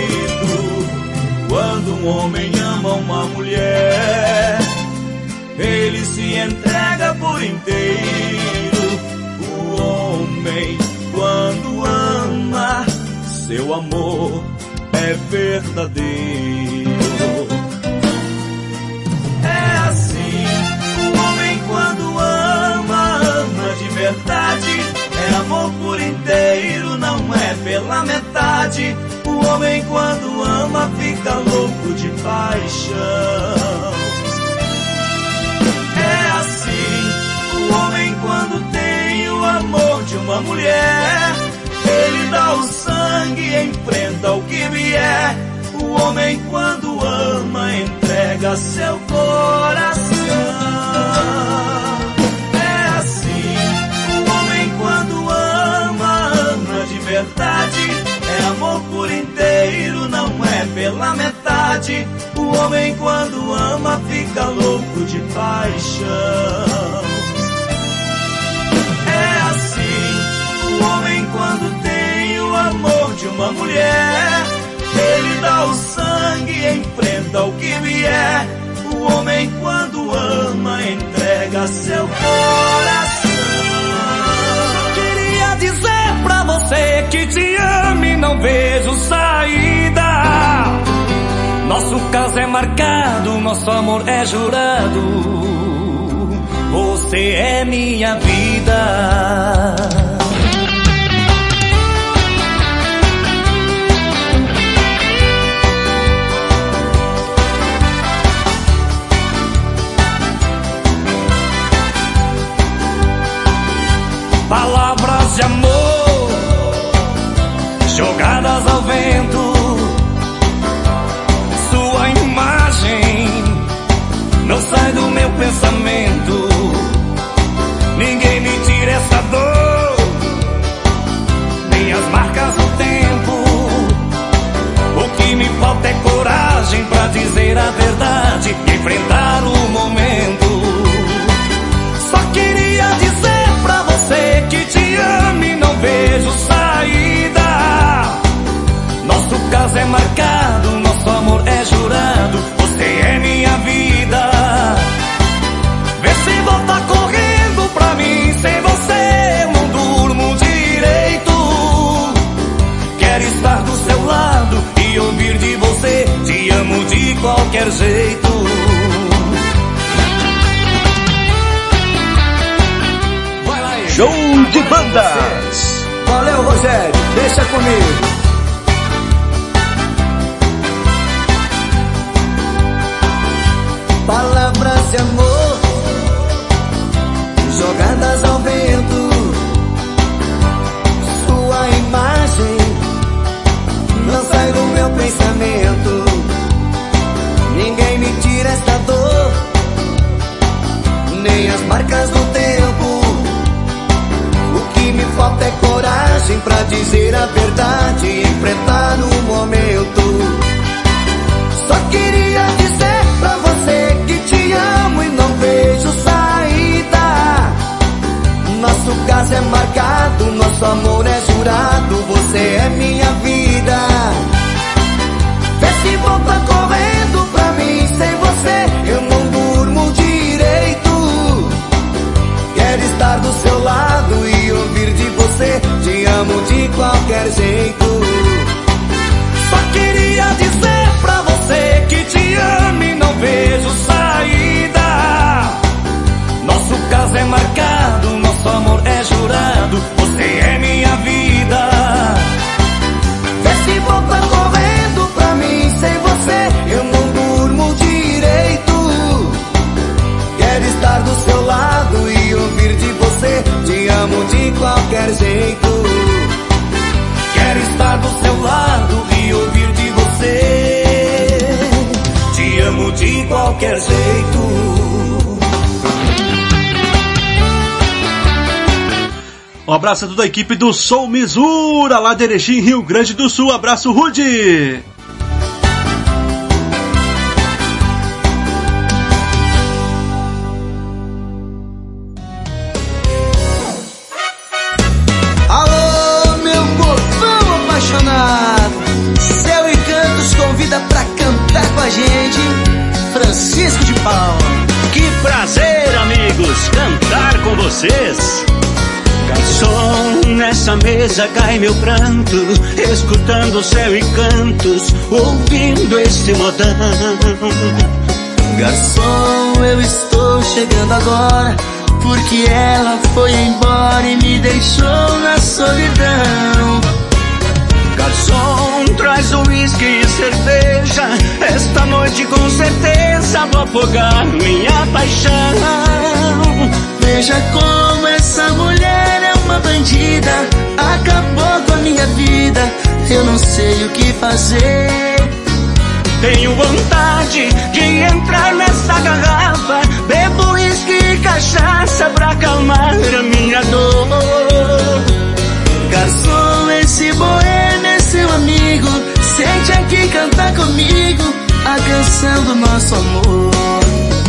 S2: Quando um homem ama uma mulher, ele se entrega por inteiro. O homem, quando ama, seu amor é verdadeiro. É assim, o homem quando ama, ama de verdade. É amor por inteiro, não é pela metade. O homem quando ama fica louco de paixão. É assim, o homem quando tem o amor de uma mulher, ele dá o sangue e enfrenta o que vier. O homem quando ama entrega seu coração. É assim, o homem quando ama, ama de verdade. É amor por inteiro, não é pela metade. O homem quando ama fica louco de paixão. É assim, o homem quando tem o amor de uma mulher, ele dá o sangue e enfrenta o que vier. O homem quando ama entrega seu coração.
S5: Queria dizer pra você que te amo e não vejo saída. Nosso caso é marcado, nosso amor é jurado. Você é minha vida. Palavras de amor jogadas ao vento. Sua imagem não sai do meu pensamento. Ninguém me tira essa dor, nem as marcas do tempo. O que me falta é coragem pra dizer a verdade e enfrentar o momento. Só queria dizer pra você que te amo e não vejo saída.
S4: qualquer jeito. Vai lá aí.
S3: Show de bandas.
S4: Valeu, Rogério, deixa comigo. Palavras de amor jogadas ao vento, sua imagem não sai do meu pensamento. Ninguém me tira esta dor, nem as marcas do tempo. O que me falta é coragem pra dizer a verdade e enfrentar o momento. Só queria dizer pra você que te amo e não vejo saída. Nosso caso é marcado, nosso amor é jurado. Você é minha vida. Vê se volta correndo pra mim. Sem você eu não durmo direito. Quero estar do seu lado e ouvir de você: te amo de qualquer jeito. Só queria dizer pra você que te amo e não vejo saída. Nosso caso é marcado, nosso amor é jurado. Você é minha vida. Vê se volta correndo pra mim. Sem você eu não durmo direito. Quero estar do seu lado e ouvir de você: te amo de qualquer jeito. Quero estar do seu lado e ouvir de você: te amo de qualquer jeito.
S1: Um abraço a toda a equipe do Som Misura, lá de Erechim, Rio Grande do Sul. Abraço, Rude!
S4: Alô, meu povão apaixonado, Céu e Cantos convida pra cantar com a gente Francisco de Paula.
S18: Que prazer, amigos, cantar com vocês. Garçom, nessa mesa cai meu pranto, escutando Céu e Cantos, ouvindo esse modão.
S4: Garçom, eu estou chegando agora, porque ela foi embora e me deixou na solidão.
S18: Garçom, traz o uísque e cerveja, esta noite com certeza vou afogar minha paixão.
S4: Veja como essa mulher é uma bandida, acabou com a minha vida, eu não sei o que fazer.
S18: Tenho vontade de entrar nessa garrafa, bebo uísque e cachaça pra acalmar a minha dor.
S4: Garçom, esse boêmio é seu amigo, sente aqui cantar comigo a canção do nosso amor.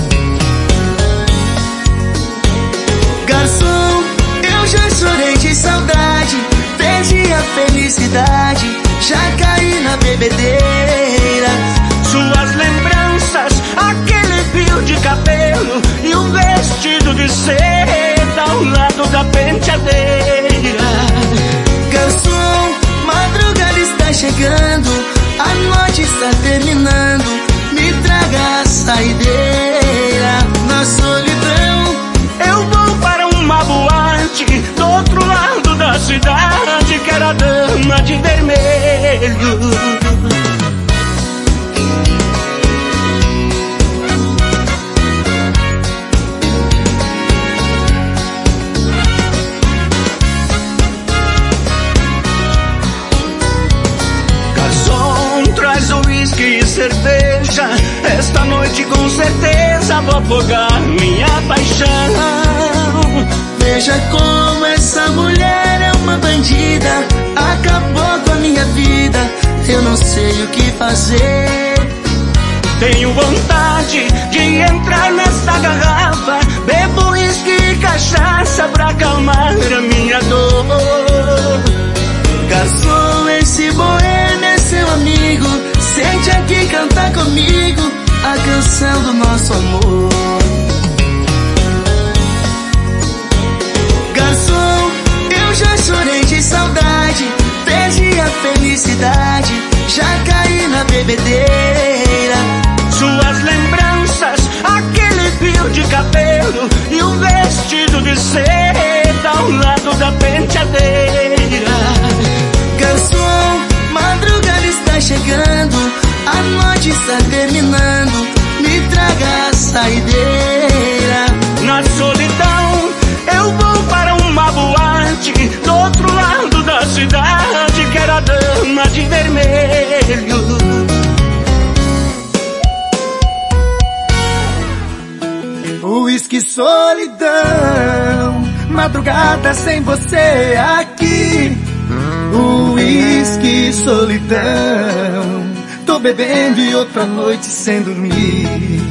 S4: Garçom, eu já chorei de saudade, perdi a felicidade, já caí na bebedeira.
S18: Suas lembranças, aquele fio de cabelo e o vestido de seda ao lado da penteadeira.
S4: Garçom, madrugada está chegando, a noite está terminando, me traga a saideira. Na solidão
S18: eu vou para uma boate do outro lado da cidade, quero a dama de vermelho. E cerveja, esta noite com certeza vou afogar minha paixão.
S4: Veja como essa mulher é uma bandida, acabou com a minha vida, eu não sei o que fazer.
S18: Tenho vontade de entrar nessa garrafa, bebo uísque e cachaça pra acalmar a minha dor.
S4: Garçom, esse boêmio é seu amigo, sente aqui cantar comigo a canção do nosso amor. Garçom, eu já chorei de saudade, perdi a felicidade, já caí na bebedeira.
S18: Suas cabelo e um vestido de seda ao lado da penteadeira.
S2: Garçom, madrugada está chegando, a noite está terminando, me traga a saideira.
S18: Na solidão eu vou para uma boate do outro lado da cidade, quero a dama de vermelho.
S2: Uísque, solidão, madrugada sem você aqui. Uísque, solidão, tô bebendo e outra noite sem dormir.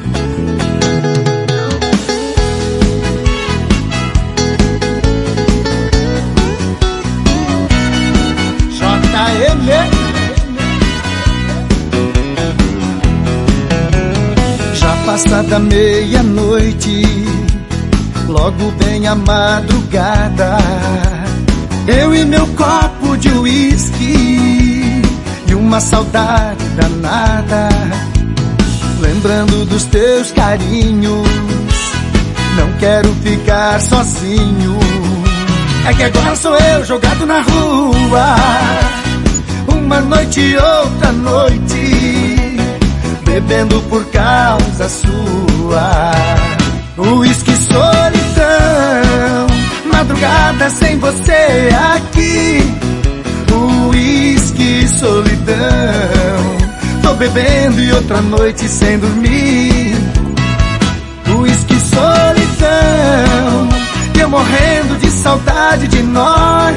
S2: Já passada meia-noite, logo vem a madrugada, eu e meu copo de uísque e uma saudade danada, lembrando dos teus carinhos, não quero ficar sozinho. É que agora sou eu jogado na rua, uma noite e outra noite, bebendo por causa sua. Uísque, solidão, madrugada sem você aqui. Uísque, solidão, tô bebendo e outra noite sem dormir. Uísque, solidão, eu morrendo de saudade de nós.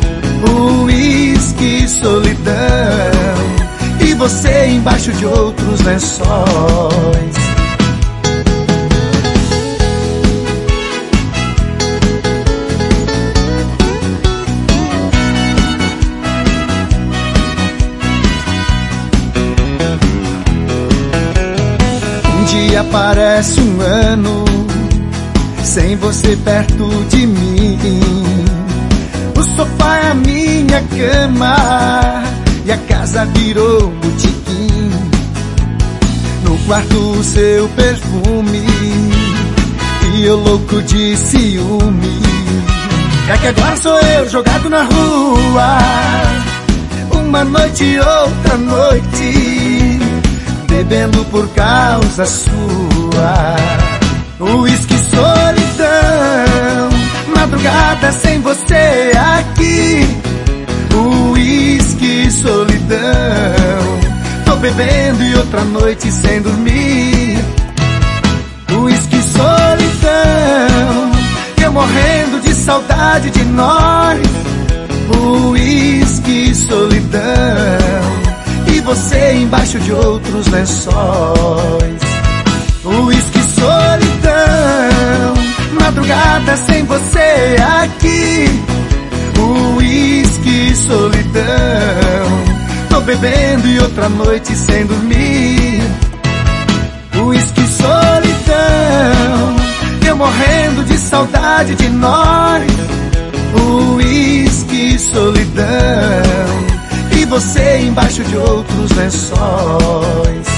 S2: Uísque, solidão, e você embaixo de outros lençóis. Um dia parece um ano sem você perto de mim. O sofá é a minha cama e a casa virou botequim. No quarto o seu perfume e eu louco de ciúme. É que agora sou eu jogado na rua, uma noite e outra noite, bebendo por causa sua. Uísque, solidão, madrugada sem você aqui. Uísque, solidão, tô bebendo e outra noite sem dormir. Uísque, solidão, eu morrendo de saudade de nós. Uísque, solidão, e você embaixo de outros lençóis. Uísque, solidão, madrugada sem você aqui. Uísque, solidão, tô bebendo e outra noite sem dormir. Uísque, solidão, eu morrendo de saudade de nós. Uísque, solidão, e você embaixo de outros lençóis.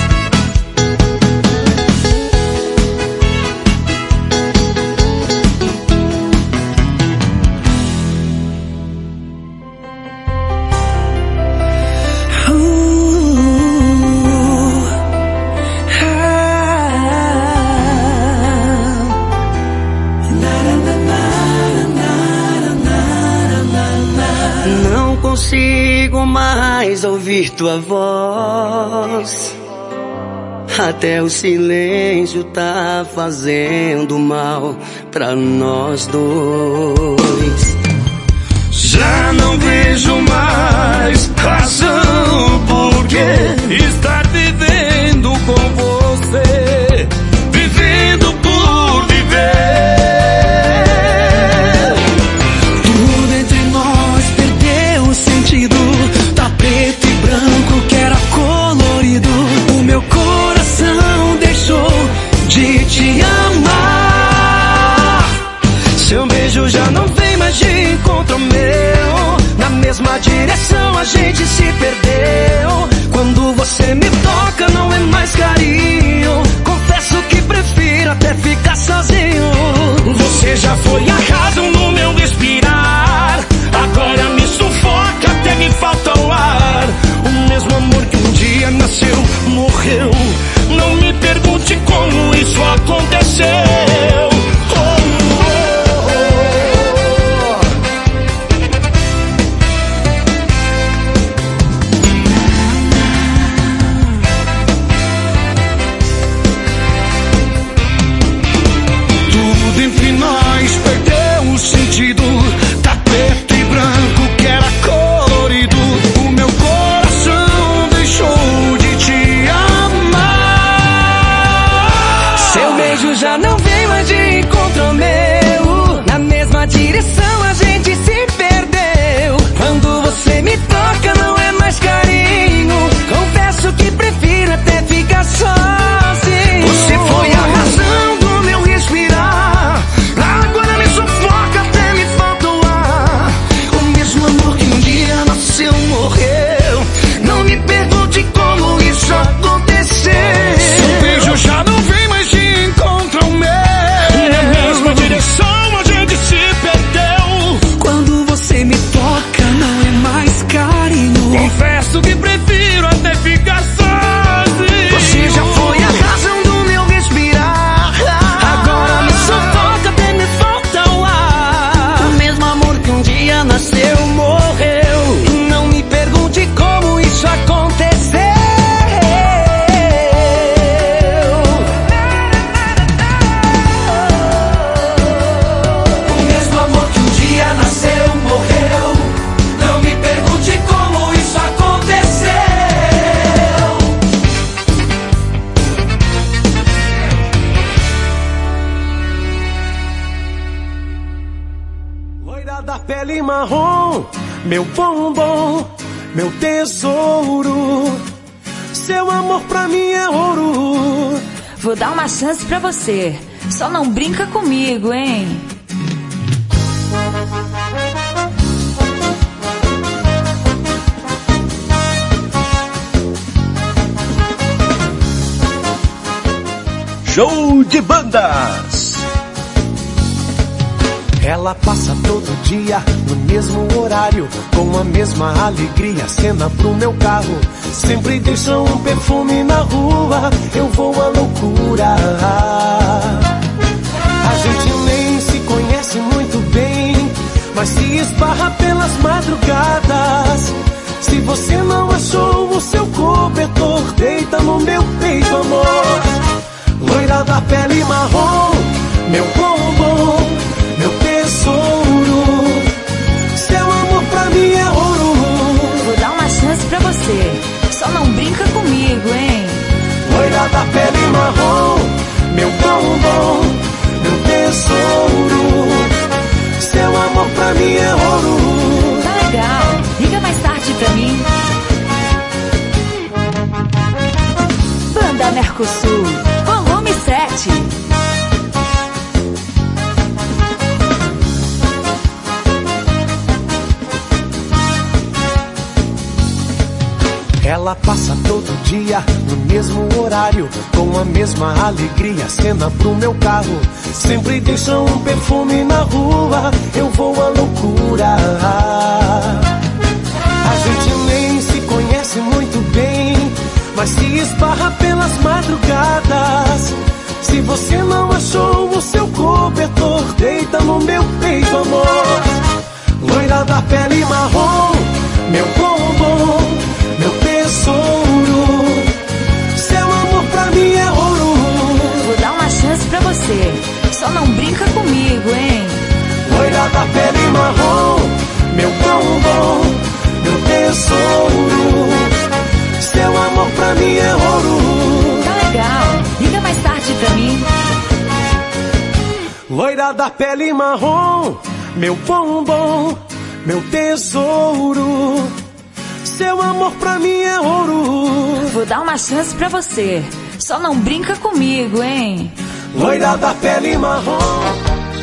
S2: Consigo mais ouvir tua voz, até o silêncio tá fazendo mal pra nós dois.
S18: Já não vejo mais razão porque estar vivendo com você, vivendo por viver.
S10: Tá preto e branco que era colorido. O meu coração deixou de te amar. Seu beijo já não vem mais de encontro meu. Na mesma direção a gente se direção a gente se perdeu. Quando você me toca não é mais carinho. Confesso que prefiro até ficar sozinho. Você foi a razão do meu respirar. Agora me sufoca até me falta o ar. O mesmo amor que um dia nasceu morreu. Não me pergunte como isso aconteceu. Seu beijo já não vem mais de encontro ao meu. Na mesma direção a gente se perdeu. Quando você me toca não é mais carinho. Confesso que prefiro até ficar sozinho. Você já foi a razão do meu respirar. Agora me sufoca até me falta o ar. O mesmo amor que um dia nasceu morreu. Não me pergunte como isso aconteceu. O mesmo amor que um dia nasceu morreu. Não me pergunte como isso aconteceu. Loira da pele marrom, meu bombom, meu tesouro. Seu amor pra mim é ouro.
S19: Vou dar uma chance pra você. Só não brinca comigo, hein?
S3: Show de bandas.
S2: Ela passa todo dia no mesmo horário, com a mesma alegria, cena pro meu carro. Sempre deixa um perfume na rua, eu vou à loucura. A gente nem se conhece muito bem, mas se esbarra pelas madrugadas. Se você não achou o seu cobertor, deita no meu peito, amor. Loira da pele marrom, meu bombom, meu tesouro. Seu amor pra mim é ouro.
S19: Vou dar uma chance pra você. Só não brinca comigo, hein?
S2: Loira da pele marrom, meu bombom, meu tesouro. Seu amor pra mim é ouro.
S19: Tá legal. Liga mais tarde pra mim. Banda Mercosul, volume 7.
S2: Ela passa todo dia no mesmo horário, com a mesma alegria, cena pro meu carro. Sempre deixa um perfume na rua, eu vou à loucura. A gente nem se conhece muito bem, mas se esbarra pelas madrugadas. Se você não achou o seu cobertor, deita no meu peito, amor. Loira da pele marrom, meu bombom, meu tesouro. Seu amor pra mim é ouro.
S19: Vou dar uma chance pra você. Só não brinca comigo, hein?
S2: Loira da pele marrom, meu bombom, meu tesouro. Seu amor pra mim é ouro.
S19: Tá legal. Liga mais tarde pra mim.
S2: Loira da pele marrom, meu bombom, meu tesouro. Seu amor pra mim é ouro.
S19: Vou dar uma chance pra você. Só não brinca comigo, hein?
S2: Loira da pele marrom.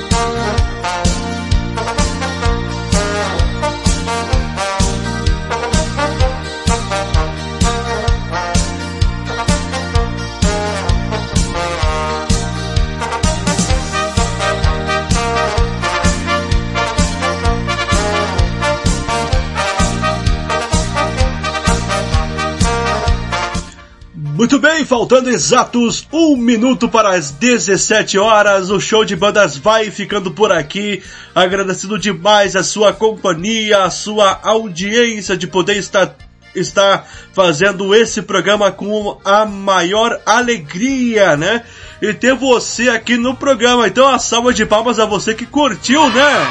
S1: Muito bem, faltando exatos 1 minuto para as 17 horas, o Show de Bandas vai ficando por aqui, agradecendo demais a sua companhia, a sua audiência de poder estar fazendo esse programa com a maior alegria, né? E ter você aqui no programa, então a salva de palmas a você que curtiu, né?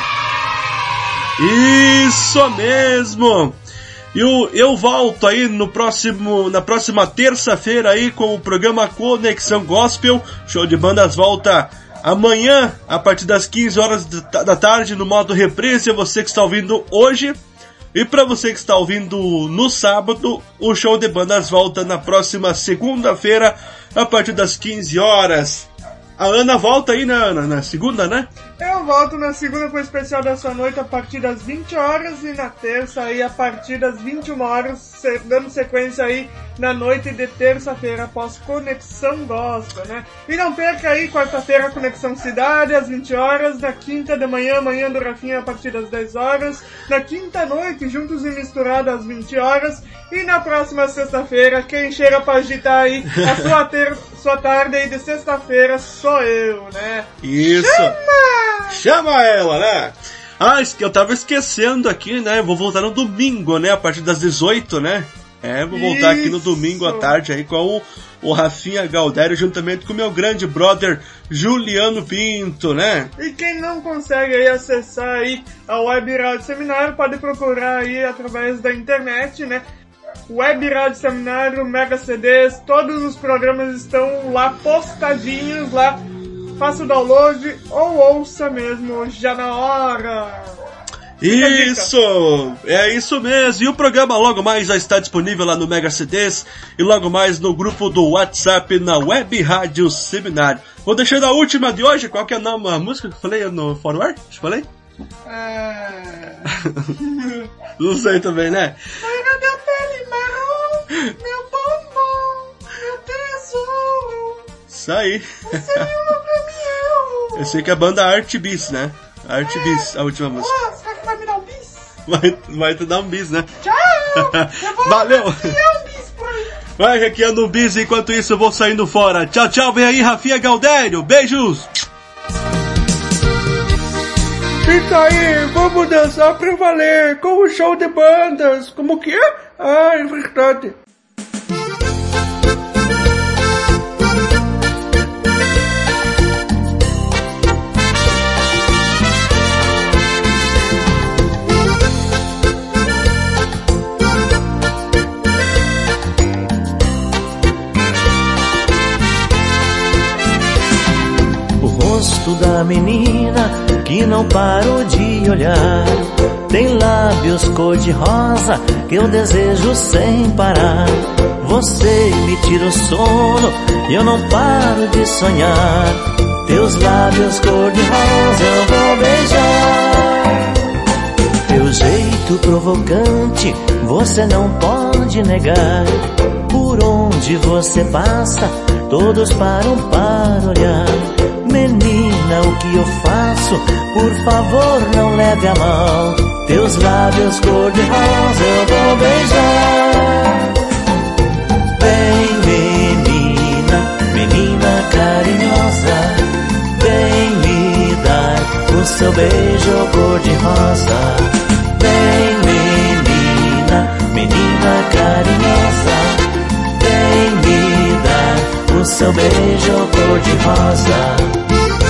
S1: Isso mesmo! Eu volto aí na próxima terça-feira aí com o programa Conexão Gospel. Show de Bandas volta Amanhã, a partir das 15 horas da tarde, no modo reprise, você que está ouvindo hoje. E para você que está ouvindo no sábado, o show de bandas volta na próxima segunda-feira, a partir das 15 horas. A Ana volta aí, né, Ana? Na segunda, né?
S9: Eu volto na segunda com o especial dessa noite a partir das 20 horas e na terça aí a partir das 21 horas, dando sequência aí na noite de terça-feira após Conexão Gospel, né? E não perca aí quarta-feira Conexão Cidade às 20 horas, na quinta de manhã do Rafinha a partir das 10 horas, na quinta noite Juntos e Misturados às 20 horas e na próxima sexta-feira quem chega pra agitar aí a sua tarde aí de sexta-feira sou eu, né?
S1: Isso! Chama ela, né? Ah, eu tava esquecendo aqui, né? Vou voltar no domingo, né? A partir das 18, né? Vou voltar aqui no domingo à tarde aí com o Rafinha Galdério, juntamente com o meu grande brother Juliano Pinto, né?
S9: E quem não consegue aí acessar aí a Web Rádio Seminário, pode procurar aí através da internet, né? Web Rádio Seminário, Mega CDs, todos os programas estão lá postadinhos lá. Faça o download ou ouça mesmo já na hora.
S1: Isso! É isso mesmo. E o programa logo mais já está disponível lá no Mega CDs e logo mais no grupo do WhatsApp na Web Rádio Seminário. Vou deixando a última de hoje. Qual que é a música que eu falei no Forward? Eu falei? Não sei também, né?
S9: Olha minha pele marrom, meu bombom, meu tesouro.
S1: Isso aí.
S9: Você é uma premião.
S1: Eu sei que é a banda Art Bis, né? Art Bis, a última música.
S9: Será que vai me dar um bis?
S1: Vai te dar um bis, né?
S9: Tchau!
S1: Valeu!
S9: Um bis por aí.
S1: Vai hackeando um bis, enquanto isso eu vou saindo fora. Tchau, tchau, vem aí Rafinha Galdério. Beijos!
S9: Fica aí, vamos dançar pra valer com o show de bandas. Como que é? Ah, é verdade.
S2: O rosto da menina que não paro de olhar, tem lábios cor-de-rosa que eu desejo sem parar. Você me tira o sono e eu não paro de sonhar. Teus lábios cor-de-rosa eu vou beijar. Teu jeito provocante você não pode negar. Por onde você passa, todos param para olhar. Menina, o que eu faço? Por favor, não leve a mal. Teus lábios cor-de-rosa eu vou beijar. Vem, menina, menina carinhosa, vem me dar o seu beijo cor-de-rosa. Vem, menina, menina carinhosa, vem me dar o seu beijo cor-de-rosa.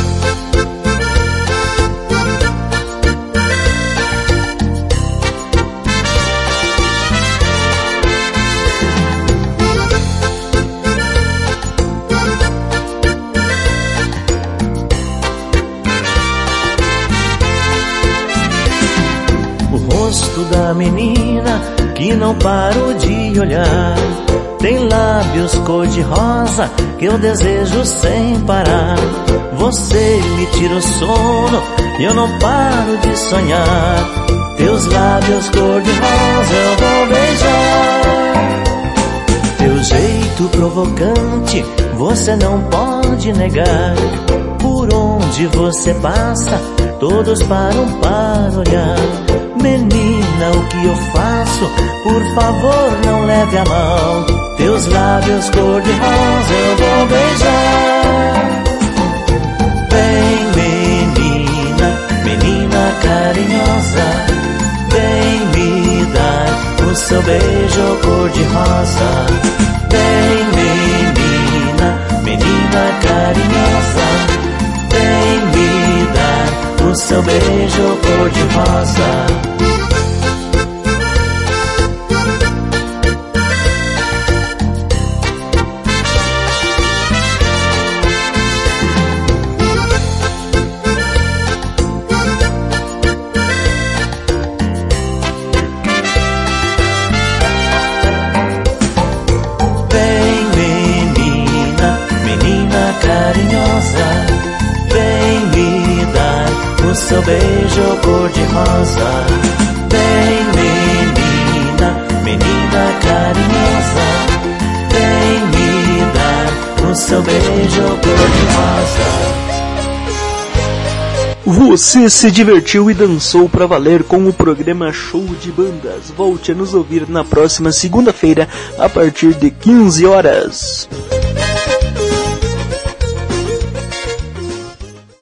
S2: Da menina que não paro de olhar, tem lábios cor-de-rosa que eu desejo sem parar. Você me tira o sono e eu não paro de sonhar. Teus lábios cor-de-rosa eu vou beijar. Teu jeito provocante você não pode negar. Por onde você passa, todos param para olhar. Menina, o que eu faço? Por favor, não leve a mal. Teus lábios cor-de-rosa eu vou beijar. Vem, menina, menina carinhosa, vem me dar o seu beijo cor-de-rosa. Vem, menina, menina carinhosa, vem me dar o seu beijo cor-de-rosa. seu beijo cor-de-rosa. Vem, menina, menina carinhosa, vem me dar o seu beijo cor-de-rosa.
S12: Você se divertiu e dançou pra valer com o programa Show de Bandas. Volte a nos ouvir na próxima segunda-feira, a partir de 15 horas.